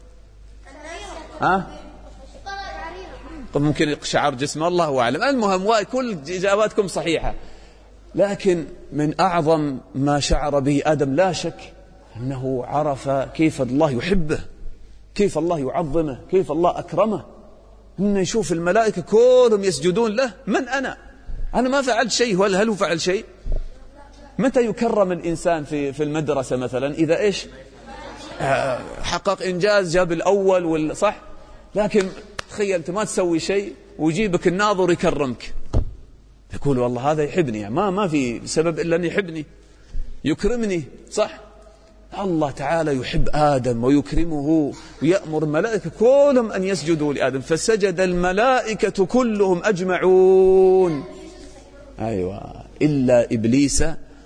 طب ممكن شعر جسم، الله أعلم. المهم كل إجاباتكم صحيحة، لكن من أعظم ما شعر به آدم لا شك أنه عرف كيف الله يحبه، كيف الله يعظمه، كيف الله أكرمه. إنه يشوف الملائكة كلهم يسجدون له. من أنا ما فعلت شيء، هل هو فعل شيء؟ متى يكرم الإنسان في المدرسة مثلا؟ إذا إيش حقق إنجاز، جاب الأول صح؟ لكن تخيل ما تسوي شيء ويجيبك الناظر يكرمك، يقول والله هذا يحبني، ما في سبب إلا أن يحبني، يكرمني، صح؟ الله تعالى يحب آدم ويكرمه ويأمر الملائكة كلهم أن يسجدوا لآدم، فسجد الملائكة كلهم أجمعون. أيوة، إلا إبليس.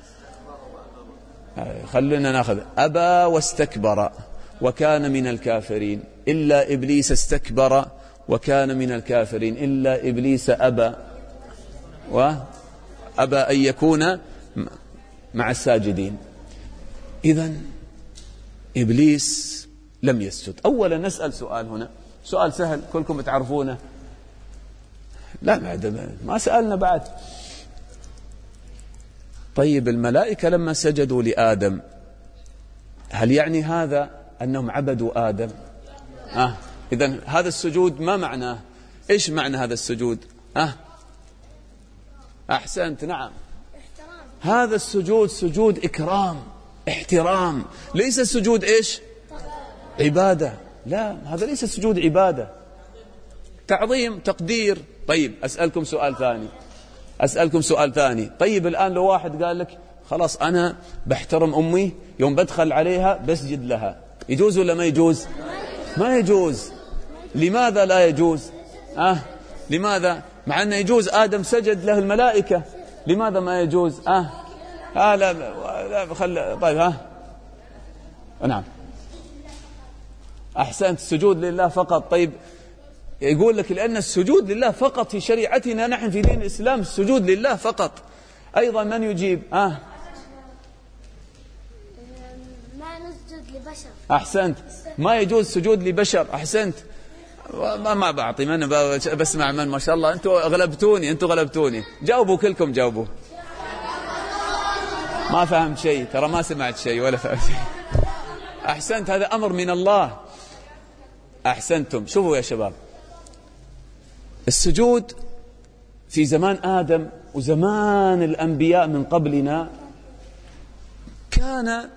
خلونا ناخذ أبى واستكبر وكان من الكافرين. إلا إبليس استكبر وكان من الكافرين. إلا إبليس أبى أن يكون مع الساجدين. إذن إبليس لم يسجد. أولا نسأل سؤال هنا، سؤال سهل كلكم تعرفونه. لا ما سألنا بعد. طيب الملائكة لما سجدوا لآدم هل يعني هذا أنهم عبدوا آدم؟ إذن هذا السجود ما معناه؟ إيش معنى هذا السجود؟ أحسنت، نعم، هذا السجود سجود إكرام، احترام، ليس السجود إيش؟ عبادة. لا، هذا ليس سجود عبادة، تعظيم، تقدير. طيب أسألكم سؤال ثاني. طيب الآن لو واحد قال لك خلاص أنا بحترم أمي، يوم بدخل عليها بسجد لها، يجوز ولا ما يجوز؟ ما يجوز. لماذا لا يجوز؟ لماذا؟ مع أنه يجوز، آدم سجد له الملائكة، لماذا ما يجوز؟ لا لا خل. طيب ها نعم أحسنت. السجود لله فقط. طيب يقول لك لأن السجود لله فقط في شريعتنا نحن في دين الإسلام السجود لله فقط. أيضا من يجيب؟ ما نسجد لبشر. أحسنت. ما يجوز سجود لبشر. أحسنت. ما بعطي من بسمع من ما شاء الله. أنتوا غلبتوني. جاوبوا كلكم جاوبوا. ما فهمت شيء ترى ما سمعت شيء ولا فهمت شيء. أحسنت. هذا أمر من الله. أحسنتم. شوفوا يا شباب السجود في زمان آدم وزمان الأنبياء من قبلنا كان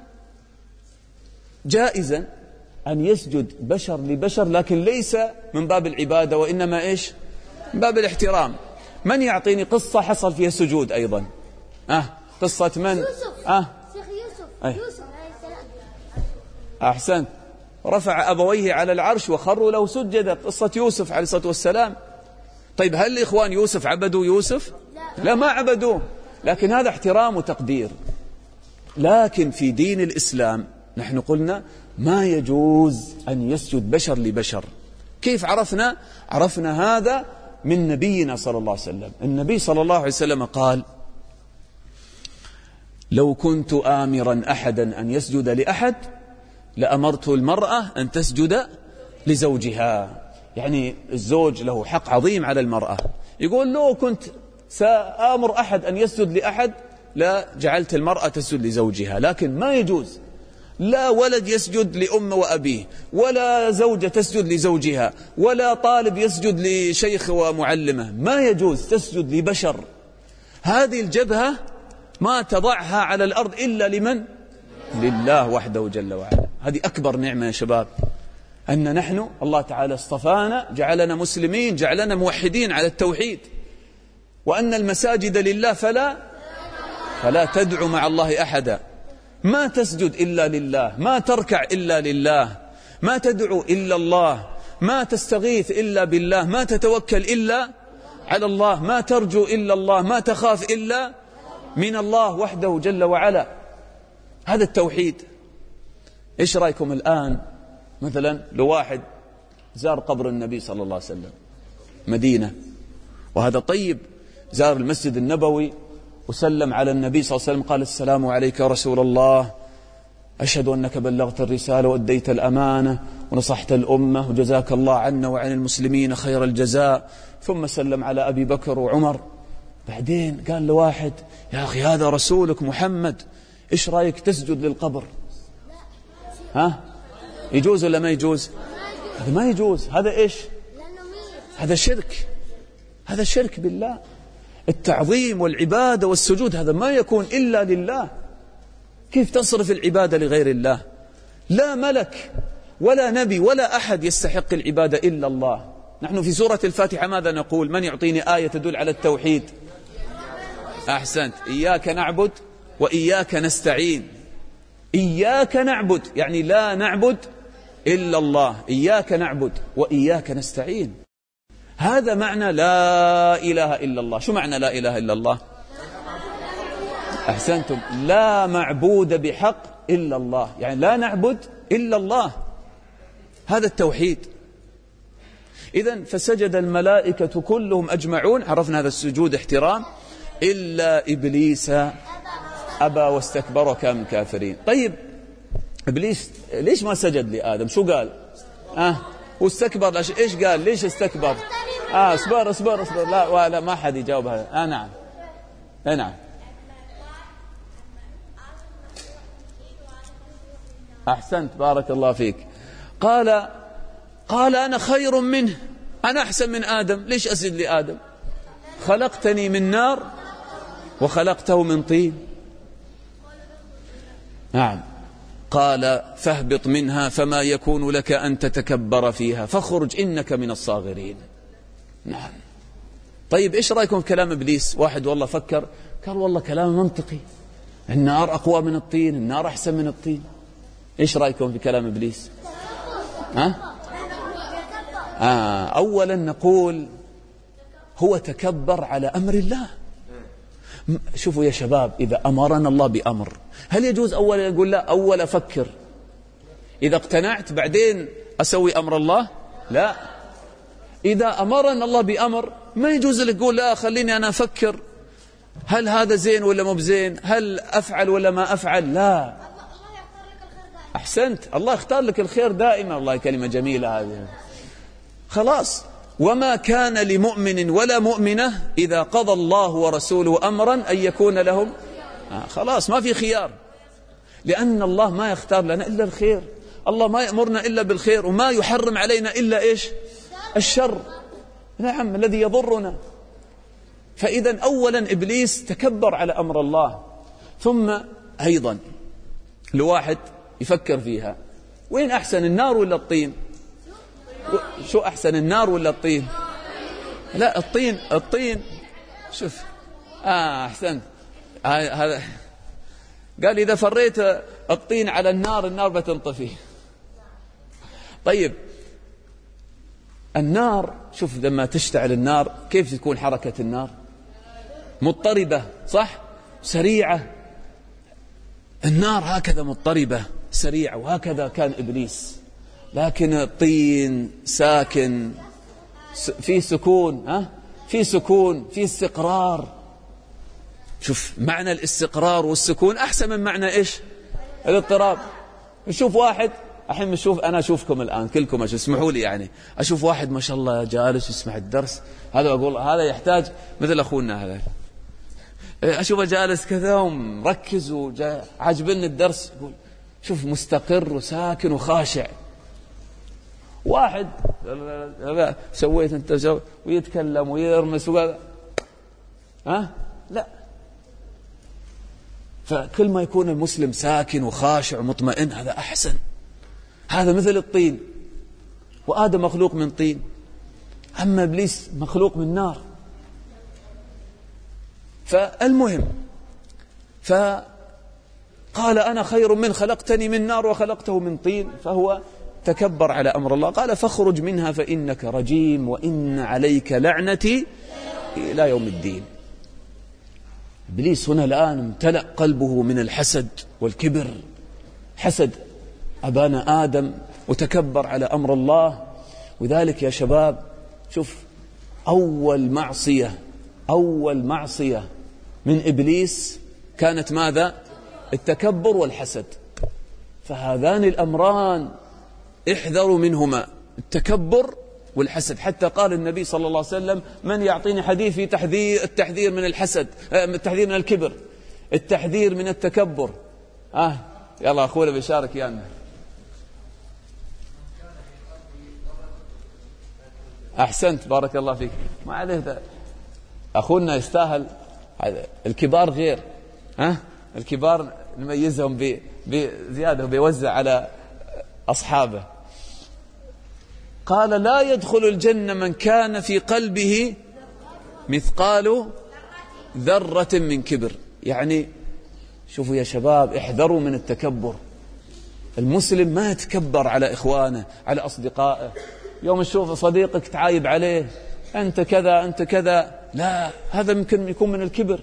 جائزا أن يسجد بشر لبشر لكن ليس من باب العبادة وإنما إيش من باب الاحترام. من يعطيني قصة حصل فيها سجود أيضا؟ قصة من؟ يوسف. شيخ يوسف عليه السلام. أحسنت. رفع أبويه على العرش وخروا له سجدا. قصة يوسف عليه الصلاة والسلام. طيب هل إخوان يوسف عبدوا يوسف؟ لا ما عبدوه لكن هذا احترام وتقدير. لكن في دين الإسلام نحن قلنا ما يجوز أن يسجد بشر لبشر. كيف عرفنا هذا من نبينا صلى الله عليه وسلم. النبي صلى الله عليه وسلم قال لو كنت آمرا أحدا أن يسجد لأحد لأمرت المرأة أن تسجد لزوجها. يعني الزوج له حق عظيم على المرأة. يقول لو كنت سآمر أحد أن يسجد لأحد لا جعلت المرأة تسجد لزوجها. لكن ما يجوز لا ولد يسجد لأم وأبيه ولا زوجة تسجد لزوجها ولا طالب يسجد لشيخ ومعلمه. ما يجوز تسجد لبشر. هذه الجبهة ما تضعها على الأرض إلا لمن؟ لله وحده جل وعلا. هذه أكبر نعمة يا شباب أن نحن الله تعالى اصطفانا جعلنا مسلمين جعلنا موحدين على التوحيد وأن المساجد لله فلا تدعو مع الله أحدا. ما تسجد إلا لله ما تركع إلا لله ما تدعو إلا الله ما تستغيث إلا بالله ما تتوكل إلا على الله ما ترجو إلا الله ما تخاف إلا من الله وحده جل وعلا. هذا التوحيد. إيش رأيكم الآن مثلا لو واحد زار قبر النبي صلى الله عليه وسلم مدينة وهذا طيب زار المسجد النبوي وسلم على النبي صلى الله عليه وسلم قال السلام عليك يا رسول الله أشهد أنك بلغت الرسالة وأديت الأمانة ونصحت الأمة وجزاك الله عنا وعن المسلمين خير الجزاء. ثم سلم على أبي بكر وعمر. بعدين قال لواحد يا أخي هذا رسولك محمد إيش رأيك تسجد للقبر؟ يجوز ولا ما يجوز؟ هذا ما يجوز. هذا إيش؟ هذا شرك. هذا شرك بالله. التعظيم والعبادة والسجود هذا ما يكون إلا لله. كيف تصرف العبادة لغير الله؟ لا ملك ولا نبي ولا أحد يستحق العبادة إلا الله. نحن في سورة الفاتحة ماذا نقول؟ من يعطيني آية تدل على التوحيد؟ أحسنت. إياك نعبد وإياك نستعين. إياك نعبد يعني لا نعبد إلا الله. إياك نعبد وإياك نستعين. هذا معنى لا إله إلا الله. شو معنى لا إله إلا الله؟ أحسنتم. لا معبود بحق إلا الله يعني لا نعبد إلا الله. هذا التوحيد. إذن فسجد الملائكة كلهم أجمعون. عرفنا هذا السجود احترام إلا إبليس أبى واستكبر وكان من الكافرين. طيب إبليس ليش ما سجد لآدم؟ شو قال؟ واستكبر. إيش قال؟ ليش استكبر؟ اصبر لا ما حد يجاوب هذا. نعم نعم أحسنت بارك الله فيك. قال أنا خير منه أنا أحسن من آدم. ليش أسجد لآدم؟ خلقتني من نار وخلقته من طين. نعم. قال فاهبط منها فما يكون لك أن تتكبر فيها فاخرج إنك من الصاغرين. نعم. طيب إيش رأيكم في كلام إبليس؟ واحد والله فكر قال والله كلام منطقي النار أقوى من الطين النار أحسن من الطين. إيش رأيكم في كلام إبليس؟ أولا نقول هو تكبر على أمر الله. شوفوا يا شباب، إذا أمرنا الله بأمر هل يجوز أولا يقول لا، أول أفكر إذا اقتنعت بعدين أسوي أمر الله؟ لا. إذا أمرنا الله بأمر ما يجوز لك تقول لا خليني أنا أفكر هل هذا زين ولا مو بزين، هل أفعل ولا ما أفعل. لا، أحسنت، الله يختار لك الخير دائما. والله كلمة جميلة هذه. خلاص، وما كان لمؤمن ولا مؤمنة إذا قضى الله ورسوله أمرا أن يكون لهم خلاص ما في خيار، لأن الله ما يختار لنا إلا الخير، الله ما يأمرنا إلا بالخير، وما يحرم علينا إلا إيش؟ الشر، نعم، الذي يضرنا. فإذا أولا إبليس تكبر على أمر الله. ثم أيضا الواحد يفكر فيها، وين أحسن، النار ولا الطين؟ شو أحسن، النار ولا الطين؟ لا، الطين. شوف أحسن، هذا قال إذا فريت الطين على النار بتنطفي. طيب النار، شوف لما تشتعل النار كيف تكون حركة النار؟ مضطربة، صح؟ سريعة. النار هكذا مضطربة سريعة، وهكذا كان إبليس. لكن الطين ساكن، في سكون، في سكون، في استقرار. شوف معنى الاستقرار والسكون أحسن من معنى إيش؟ الاضطراب. نشوف واحد الحين، أنا أشوفكم الآن كلكم، اسمحوا لي يعني، أشوف واحد ما شاء الله جالس يسمع الدرس، هذا أقول هذا يحتاج مثل أخونا هذا، أشوفه جالس كذا ومركز وعاجبني الدرس، يقول شوف مستقر وساكن وخاشع. واحد سويت أنت ويتكلم ويرمس وهذا، لا. فكل ما يكون المسلم ساكن وخاشع ومطمئن هذا أحسن. هذا مثل الطين، وآدم مخلوق من طين، أما إبليس مخلوق من نار. فالمهم، فقال أنا خير من، خلقتني من نار وخلقته من طين. فهو تكبر على أمر الله. قال فاخرج منها فإنك رجيم وإن عليك لعنتي إلى يوم الدين. إبليس هنا الآن امتلأ قلبه من الحسد والكبر، حسد أبانا آدم وتكبر على أمر الله. وذلك يا شباب شوف، أول معصية من إبليس كانت ماذا؟ التكبر والحسد. فهذان الأمران احذروا منهما، التكبر والحسد. حتى قال النبي صلى الله عليه وسلم من يعطيني حديث في التحذير من الحسد، التحذير من الكبر، التحذير من التكبر. يلا أخونا بيشارك يانا. أحسنت، بارك الله فيك. ما عليه، أخونا يستاهل. الكبار غير، الكبار نميزهم بزيادة وبيوزع على أصحابه. قال لا يدخل الجنة من كان في قلبه مثقال ذرة من كبر. يعني شوفوا يا شباب، احذروا من التكبر. المسلم ما يتكبر على إخوانه، على أصدقائه. يوم تشوف صديقك تعايب عليه، أنت كذا أنت كذا، لا، هذا ممكن يكون من الكبر.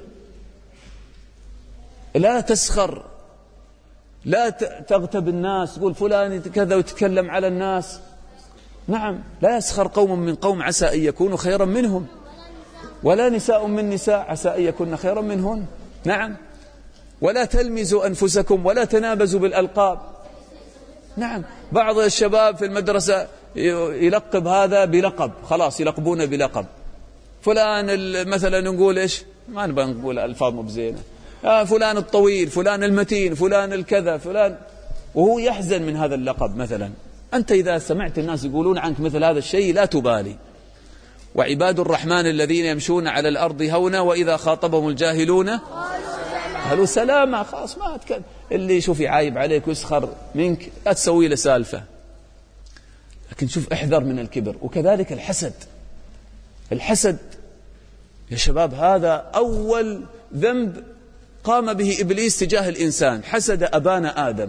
لا تسخر، لا تغتب الناس، تقول فلان كذا وتتكلم على الناس. نعم، لا يسخر قوم من قوم عسى أن يكونوا خيرا منهم، ولا نساء من نساء عسى أن يكون خيرا منهن. نعم، ولا تلمزوا أنفسكم ولا تنابزوا بالألقاب. نعم، بعض الشباب في المدرسة يلقب هذا بلقب، خلاص يلقبونه بلقب. فلان مثلا نقول إيش، ما نبغى نقول ألفاظ مو بزينة، فلان الطويل، فلان المتين، فلان الكذا، فلان، وهو يحزن من هذا اللقب مثلا. أنت إذا سمعت الناس يقولون عنك مثل هذا الشيء لا تبالي. وعباد الرحمن الذين يمشون على الأرض هونا وإذا خاطبهم الجاهلون قالوا سلاما. خلاص ما أتكلم. اللي يشوف يعايب عليك ويسخر منك لا تسوي له سالفة. لكن شوف، احذر من الكبر. وكذلك الحسد يا شباب، هذا أول ذنب قام به إبليس تجاه الإنسان. حسد أبانا آدم.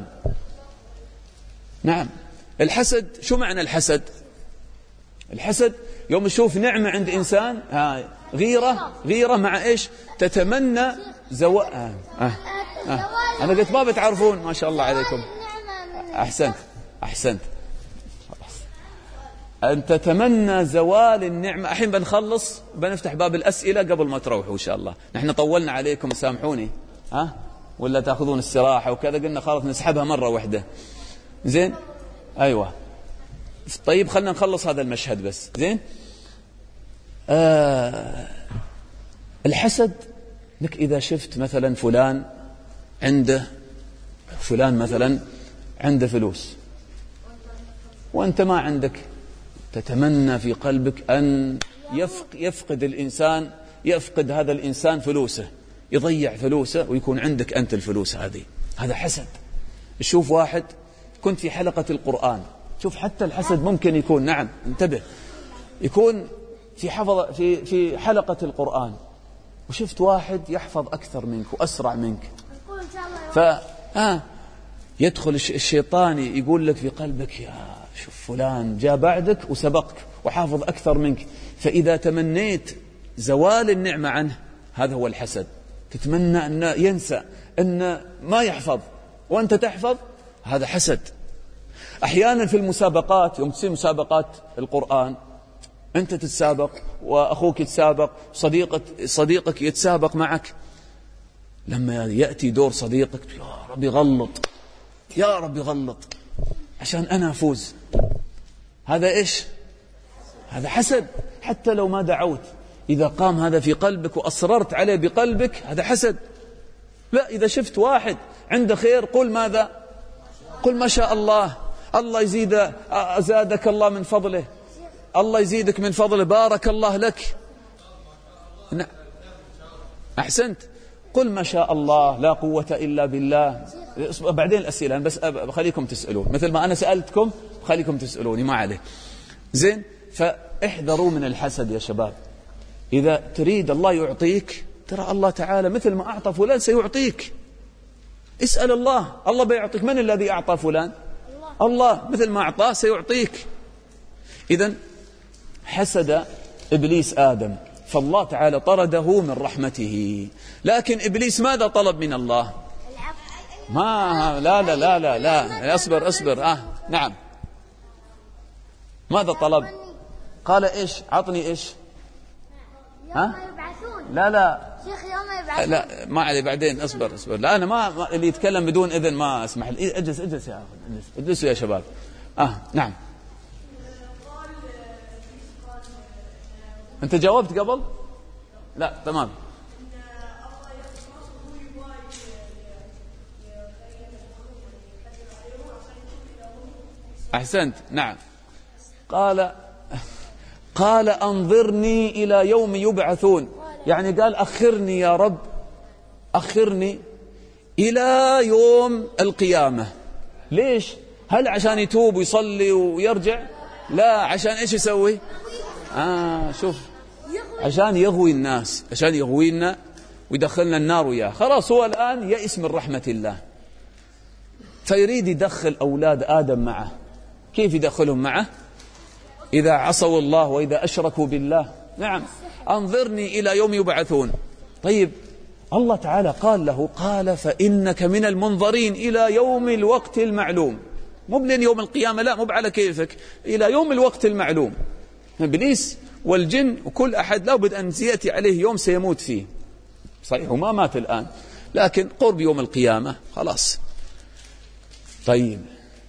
نعم، الحسد، شو معنى الحسد؟ الحسد يوم يشوف نعمة عند إنسان غيرة مع إيش؟ تتمنى زوال. أنا قلت ما بتعرفون. ما شاء الله عليكم. أحسنت. أن تتمنى زوال النعمة. الحين بنخلص بنفتح باب الأسئلة قبل ما تروحوا إن شاء الله. نحن طولنا عليكم سامحوني. ولا تأخذون استراحة وكذا. قلنا خلاص نسحبها مرة واحدة. زين. أيوة. طيب خلنا نخلص هذا المشهد بس. زين. الحسد لك إذا شفت مثلا فلان مثلا عنده فلوس وأنت ما عندك، تتمنى في قلبك أن يفقد هذا الإنسان فلوسه، يضيع فلوسه ويكون عندك أنت الفلوس هذه. هذا حسد. شوف واحد، كنت في حلقة القرآن، شوف حتى الحسد ممكن يكون، نعم انتبه، يكون في حلقة القرآن وشفت واحد يحفظ أكثر منك وأسرع منك، يدخل الشيطان يقول لك في قلبك يا شوف فلان جاء بعدك وسبقك وحافظ أكثر منك. فإذا تمنيت زوال النعمة عنه، هذا هو الحسد. تتمنى أن ينسى، أن ما يحفظ وأنت تحفظ، هذا حسد. أحيانا في المسابقات، يوم تصير مسابقات القرآن، أنت تتسابق وأخوك يتسابق، صديقك يتسابق معك، لما يأتي دور صديقك يا رب يغلط عشان أنا أفوز، هذا إيش؟ هذا حسد. حتى لو ما دعوت، إذا قام هذا في قلبك وأصررت عليه بقلبك، هذا حسد. لا، إذا شفت واحد عنده خير قل ماذا؟ قل ما شاء الله، الله يزيد، أزادك الله من فضله، الله يزيدك من فضله، بارك الله لك. أحسنت. قل ما شاء الله، لا قوة إلا بالله. بعدين الأسئلة بس بخليكم تسألون، مثل ما أنا سألتكم بخليكم تسألوني، ما عليه. زين. فاحذروا من الحسد يا شباب. إذا تريد الله يعطيك، ترى الله تعالى مثل ما أعطى فلان سيعطيك. اسأل الله بيعطيك. من الذي أعطى فلان؟ الله. مثل ما أعطاه سيعطيك. إذن حسد إبليس آدم، فالله تعالى طرده من رحمته. لكن إبليس ماذا طلب من الله؟ لا أصبر. نعم. ماذا طلب؟ قال إيش؟ عطني إيش؟ يوم يبعثون. لا شيخ يوم يبعثون. لا ما علي، بعدين اصبر. لا أنا ما اللي يتكلم بدون إذن ما أسمح. اجلس يا أخي، اجلسوا يا شباب. نعم. أنت جاوبت قبل؟ لا تمام. أحسنت. نعم. قال أنظرني إلى يوم يبعثون، يعني قال أخرني يا رب، أخرني إلى يوم القيامة. ليش؟ هل عشان يتوب ويصلي ويرجع؟ لا، عشان إيش يسوي؟ شوف، عشان يغوي الناس، عشان يغوينا ويدخلنا النار وياه. خلاص هو الآن يئس من رحمة الله، فيريد يدخل أولاد آدم معه. كيف يدخلهم معه؟ إذا عصوا الله وإذا أشركوا بالله. نعم. أنظرني إلى يوم يبعثون. طيب الله تعالى قال له، قال فإنك من المنظرين إلى يوم الوقت المعلوم. مو بلين يوم القيامة، لا، مو على كيفك، إلى يوم الوقت المعلوم. إبليس والجن وكل أحد لابد أن يأتي عليه يوم سيموت فيه. صحيح وما مات الآن، لكن قرب يوم القيامة خلاص. طيب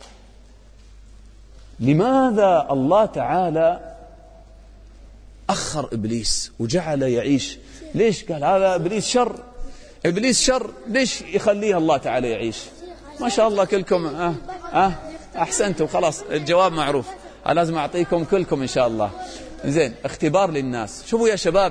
لماذا الله تعالى أخر إبليس وجعل يعيش؟ ليش قال هذا إبليس شر؟ إبليس شر، ليش يخليه الله تعالى يعيش؟ ما شاء الله كلكم أحسنتم، خلاص الجواب معروف. لازم أعطيكم كلكم إن شاء الله. زين. اختبار للناس. شوفوا يا شباب،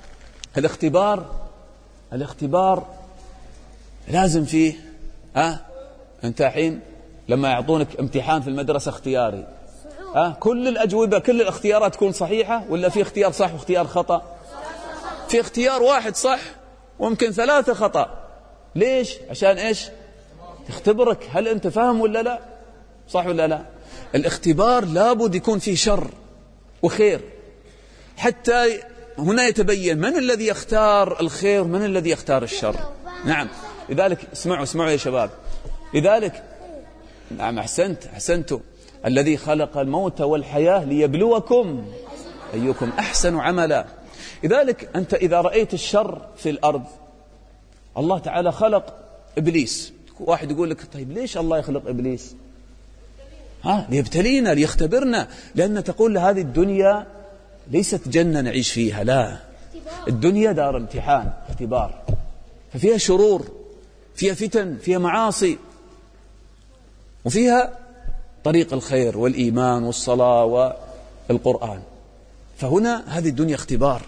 الاختبار لازم فيه أنت الحين لما يعطونك امتحان في المدرسة اختياري، كل الأجوبة، كل الاختيارات تكون صحيحة ولا في اختيار صح واختيار خطأ؟ في اختيار واحد صح وممكن 3 خطأ. ليش؟ عشان إيش؟ تختبرك هل أنت فاهم ولا لا، صح ولا لا. الاختبار لابد يكون فيه شر وخير، حتى هنا يتبين من الذي يختار الخير من الذي يختار الشر. نعم، لذلك اسمعوا يا شباب، لذلك نعم أحسنتم، الذي خلق الموت والحياة ليبلوكم أيكم أحسن عملا. لذلك أنت إذا رأيت الشر في الأرض، الله تعالى خلق إبليس. واحد يقول لك طيب ليش الله يخلق إبليس؟ ليبتلينا ليختبرنا، لأن تقول هذه الدنيا ليست جنة نعيش فيها، لا، الدنيا دار امتحان اختبار، ففيها شرور، فيها فتن، فيها معاصي، وفيها طريق الخير والإيمان والصلاة والقرآن. فهنا هذه الدنيا اختبار،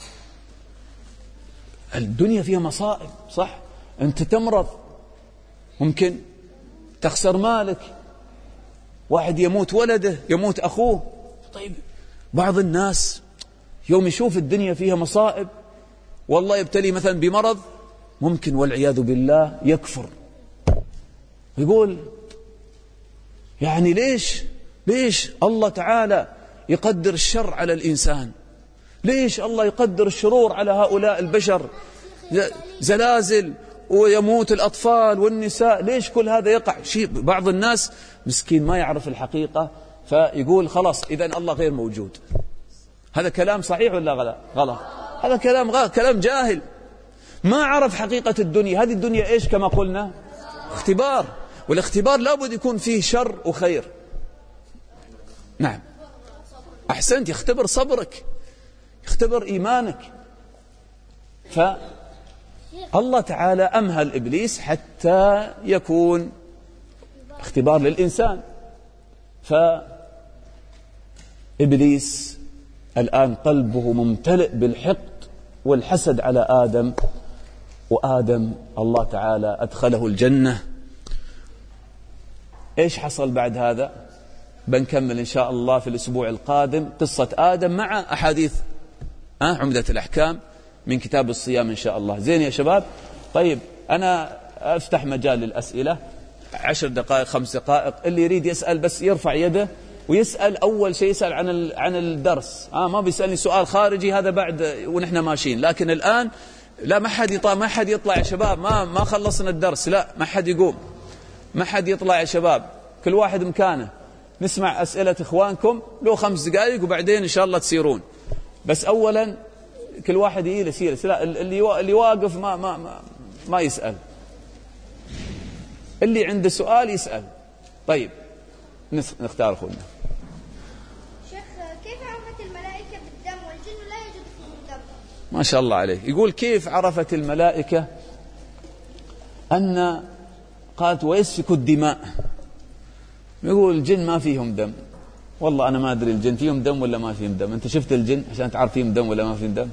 الدنيا فيها مصائب، صح، أنت تمرض، ممكن تخسر مالك، واحد يموت ولده، يموت أخوه. طيب بعض الناس يوم يشوف الدنيا فيها مصائب والله يبتلي مثلا بمرض، ممكن والعياذ بالله يكفر، يقول يعني ليش الله تعالى يقدر الشر على الإنسان؟ ليش الله يقدر الشرور على هؤلاء البشر؟ زلازل ويموت الأطفال والنساء، ليش كل هذا يقع؟ بعض الناس مسكين ما يعرف الحقيقة فيقول خلاص إذن الله غير موجود. هذا كلام صحيح ولا غلط؟ هذا كلام جاهل، ما عرف حقيقة الدنيا. هذه الدنيا إيش كما قلنا؟ اختبار، والاختبار لابد يكون فيه شر وخير. نعم أحسنت، يختبر صبرك، يختبر إيمانك. فالله تعالى أمهل إبليس حتى يكون اختبار للإنسان. فإبليس الآن قلبه ممتلئ بالحقد والحسد على آدم، وآدم الله تعالى أدخله الجنة. إيش حصل بعد هذا؟ بنكمل إن شاء الله في الأسبوع القادم قصة آدم مع أحاديث عمدة الأحكام من كتاب الصيام إن شاء الله. زين يا شباب؟ طيب أنا أفتح مجال للأسئلة، 10 دقائق 5 دقائق، اللي يريد يسأل بس يرفع يده ويسأل. أول شيء يسأل عن الدرس، ما بيسألني سؤال خارجي، هذا بعد ونحن ماشيين. لكن الآن لا، ما حد يطلع يا شباب، ما خلصنا الدرس، لا ما حد يقوم، ما حد يطلع يا شباب، كل واحد مكانه. نسمع أسئلة إخوانكم له 5 دقائق وبعدين إن شاء الله تسيرون. بس أولا كل واحد يجلس، لا اللي واقف ما يسأل، اللي عنده سؤال يسأل. طيب نختار أخونا. شيخ، كيف عرفت الملائكة بالدم والجن لا يوجد فيهم دم؟ ما شاء الله عليه. يقول كيف عرفت الملائكة أن قالت ويسفك الدماء؟ يقول الجن ما فيهم دم. والله أنا ما أدري الجن فيهم دم ولا ما فيهم دم. أنت شفت الجن عشان تعرف فيهم دم ولا ما فيهم دم؟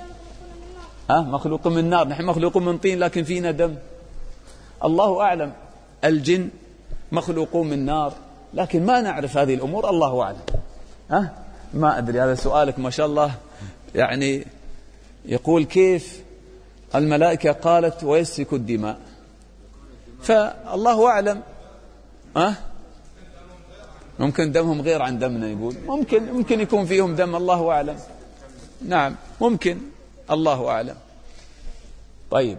مخلوق من نار، نحن مخلوق من طين لكن فينا دم. الله أعلم، الجن مخلوقون من نار لكن ما نعرف هذه الأمور، الله أعلم. ما أدري، هذا سؤالك ما شاء الله. يعني يقول كيف الملائكة قالت ويسفك الدماء، فالله أعلم. ممكن دمهم غير عن دمنا، يقول ممكن يكون فيهم دم، الله أعلم. نعم ممكن، الله أعلم. طيب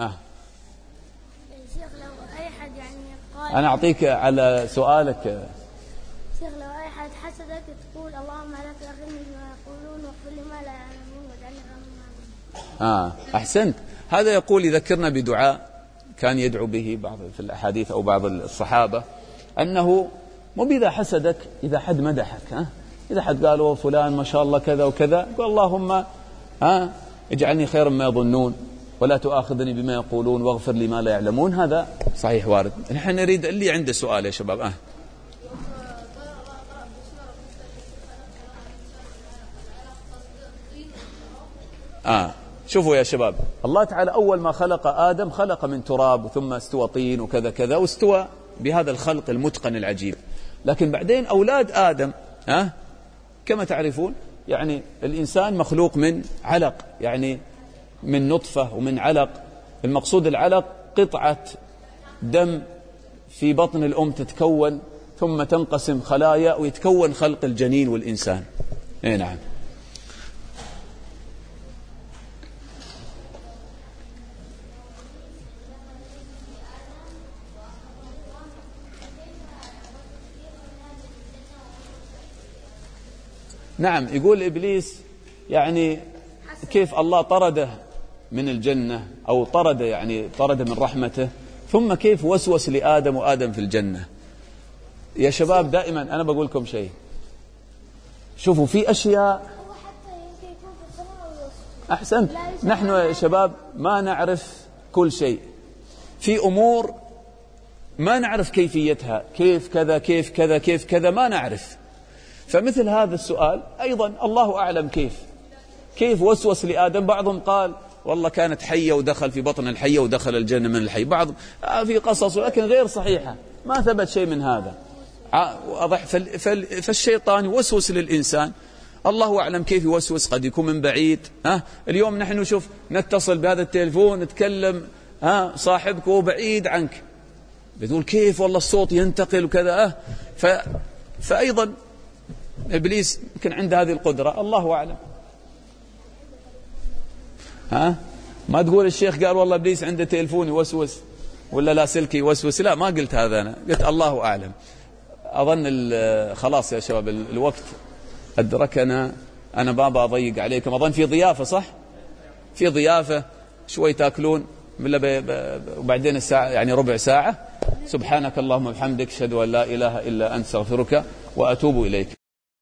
شيخ، لو أي حد يعني قال، أنا أعطيك على سؤالك. شيخ لو أي حد حسدك تقول اللهم لا تؤاخذني بما يقولون واغفر لي ما لا يعلمون واجعلني غير أحسنت. هذا يقول يذكرنا بدعاء كان يدعو به بعض في الأحاديث أو بعض الصحابة، أنه مو بإذا حسدك، إذا حد مدحك، إذا حد قالوا فلان ما شاء الله كذا وكذا، قال اللهم اجعلني خيرا ما يظنون ولا تؤاخذني بما يقولون واغفر لي ما لا يعلمون. هذا صحيح وارد. نحن نريد اللي عنده سؤال يا شباب. شوفوا يا شباب، الله تعالى أول ما خلق آدم خلق من تراب ثم استوى طين وكذا كذا، واستوى بهذا الخلق المتقن العجيب. لكن بعدين أولاد آدم كما تعرفون، يعني الإنسان مخلوق من علق، يعني من نطفة ومن علق. المقصود العلق قطعة دم في بطن الأم تتكون ثم تنقسم خلايا ويتكون خلق الجنين والإنسان. نعم. نعم، يقول إبليس يعني كيف الله طرده من الجنة أو طرده، يعني طرده من رحمته، ثم كيف وسوس لآدم وآدم في الجنة. يا شباب دائما أنا بقول لكم شيء، شوفوا في أشياء أحسنت، نحن يا شباب ما نعرف كل شيء، في أمور ما نعرف كيفيتها، كيف كذا كيف كذا كيف كذا ما نعرف. فمثل هذا السؤال أيضا الله أعلم كيف وسوس لآدم. بعضهم قال والله كانت حية ودخل في بطن الحية ودخل الجنة من الحي، بعض في قصص ولكن غير صحيحة، ما ثبت شيء من هذا. فالشيطان يوسوس للإنسان، الله أعلم كيف يوسوس، قد يكون من بعيد. اليوم نحن نشوف نتصل بهذا التليفون نتكلم، صاحبك هو بعيد عنك، بتقول كيف والله الصوت ينتقل وكذا. فأيضا إبليس يمكن عنده هذه القدرة، الله أعلم. ما تقول الشيخ قال والله إبليس عنده تليفون يوسوس ولا لاسلكي يوسوس، لا ما قلت هذا، أنا قلت الله أعلم. أظن خلاص يا شباب الوقت أدركنا، أنا بابا أضيق عليكم، أظن في ضيافة، صح؟ في ضيافة شوي تأكلون وبعدين الساعة يعني ربع ساعة. سبحانك اللهم وبحمدك، أشهد أن لا إله إلا أنت، أستغفرك وأتوب إليك.